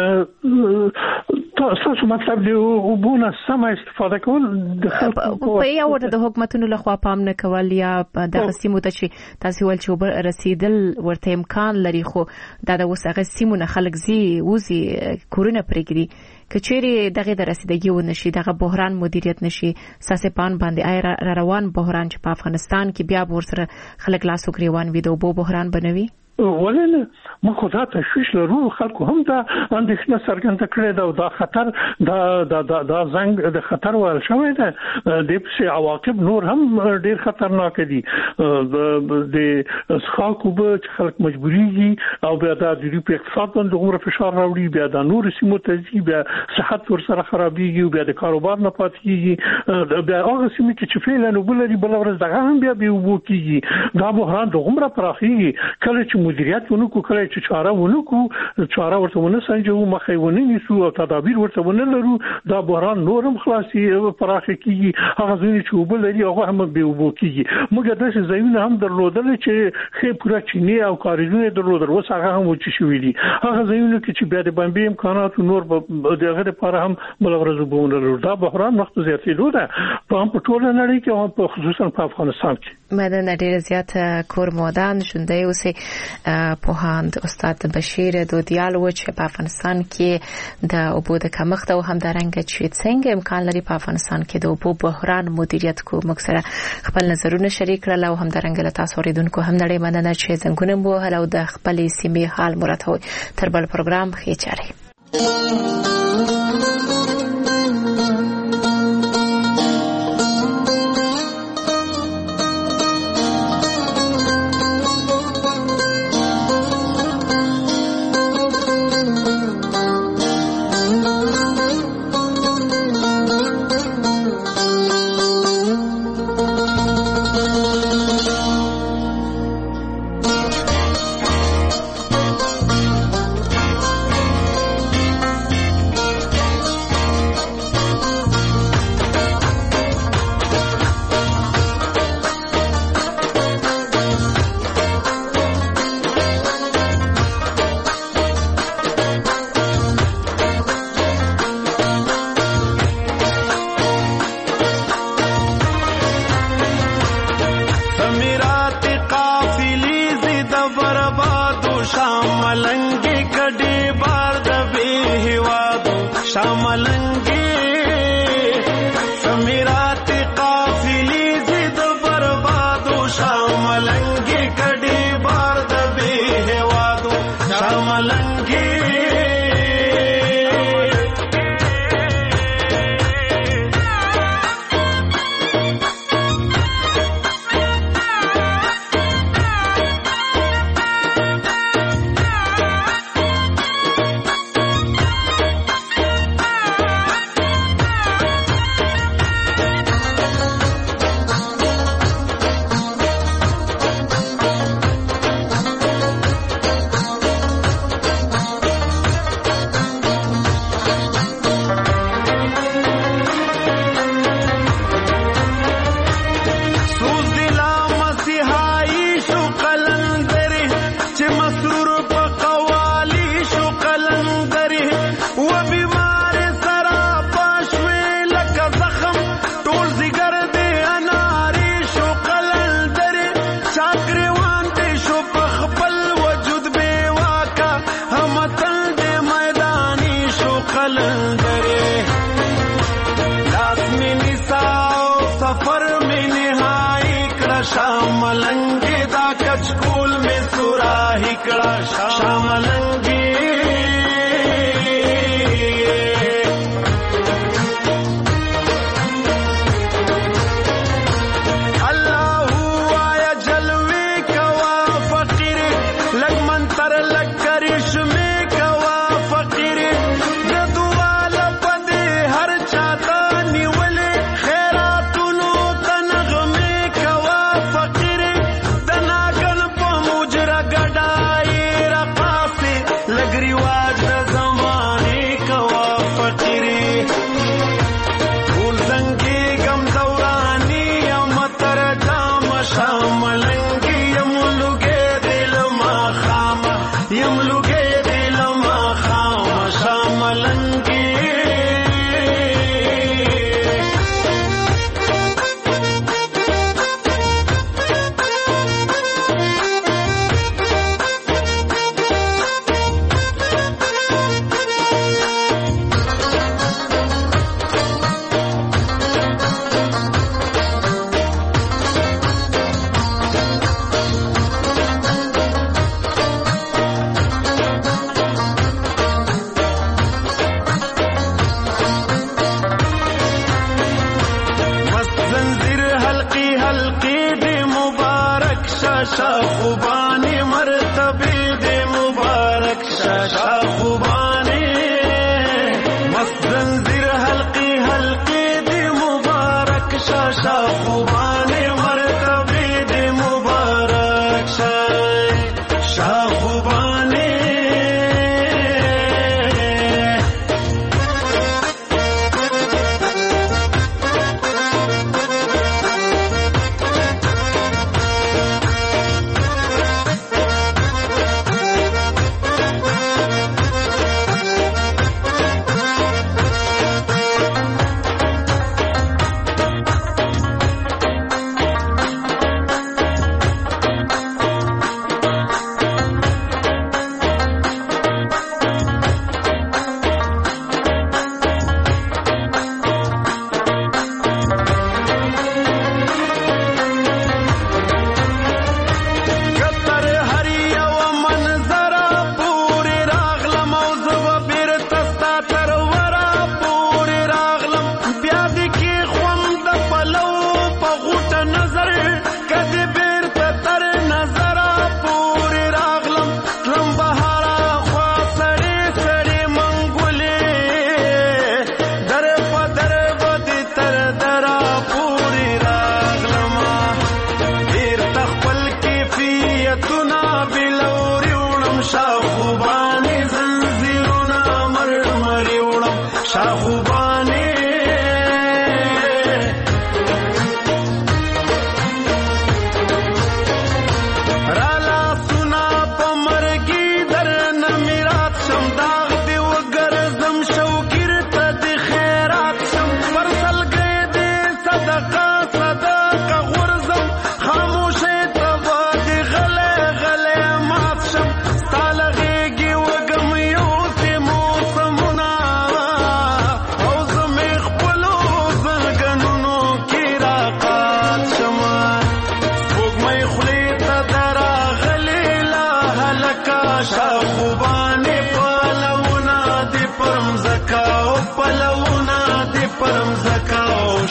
Speaker 5: وي
Speaker 6: تاسو مطلب دی وبونه سم استفاده کول د
Speaker 5: خلکو په یو ورته د حکومتونو لخوا پام نه کول یا د سیمو ته چې تاسو ول چې رسیدل ورته امکان لري خو دا د وسغه سیمو نه خلک زی وزي کورونه پرېږدي کچېری دغه د رسیدګي و نشي دغه بحران مدیریت نشي ساسپان باندې آی روان بحران چې په افغانستان کې بیا ورسره خلک لاسو گریوان وي د وبو بحران بنوي
Speaker 6: ولله مخه دا تشویش لرو خلکو هم دا اندېښنه څرګنده کړې ده او دا خطر دا دا دا زنګ د خطر ور شوی ده د څه عواقب نور هم ډیر خطرناک دي د خلکو به خلک مجبوريږي او بیا د دې په اقتصاد باندې عمر فشار راوړي بیا د نور سیمو ته بیا صحت ور سره خرابيږي او بیا د کاروبار نه پاتېږي بیا هغه سیمه کې چې فعلا وبلري بل ورځ دغه هم بیا به وبو کیږي دا بحران د عمر پراخي کله چې مدیریت ونکو کله چې چاره ونکو چاره ورته ونه سنجو مخې ونه نیسو او تدابیر ورته ونه لرو دا بحران نورم خلاصي پراخه کیږي هغه ځینې چې وبل لري هغه هم به وبو کیږي موږ د څه ځایونه هم درلودل چې خې پورا چینی او کاریزونه درلودل وس هغه هم وچی شوې دي هغه ځایونه چې بیا د باندې امکانات نور دغه لپاره هم بلورزو بونه دا بحران وخت زیاتېدو ده په هم په ټول نړۍ کې او په خصوصا په افغانستان کې
Speaker 5: مدن ډیر زیات کور مودان شوندې اوسې په هاند استاد بشیر دودیال و چې په افغانستان کې د اوبو د کمښت او همدارنګه چې څنګه امکان لري په افغانستان کې د اوبو بحران مدیریت کو مکسره خپل نظرونه شریک کړل او همدارنګه له تاسو اوریدونکو هم نړۍ مننه چې څنګه مو هلو د خپل سیمې حال مراتوي تر بل پروګرام خې چاري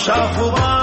Speaker 10: شاخوبان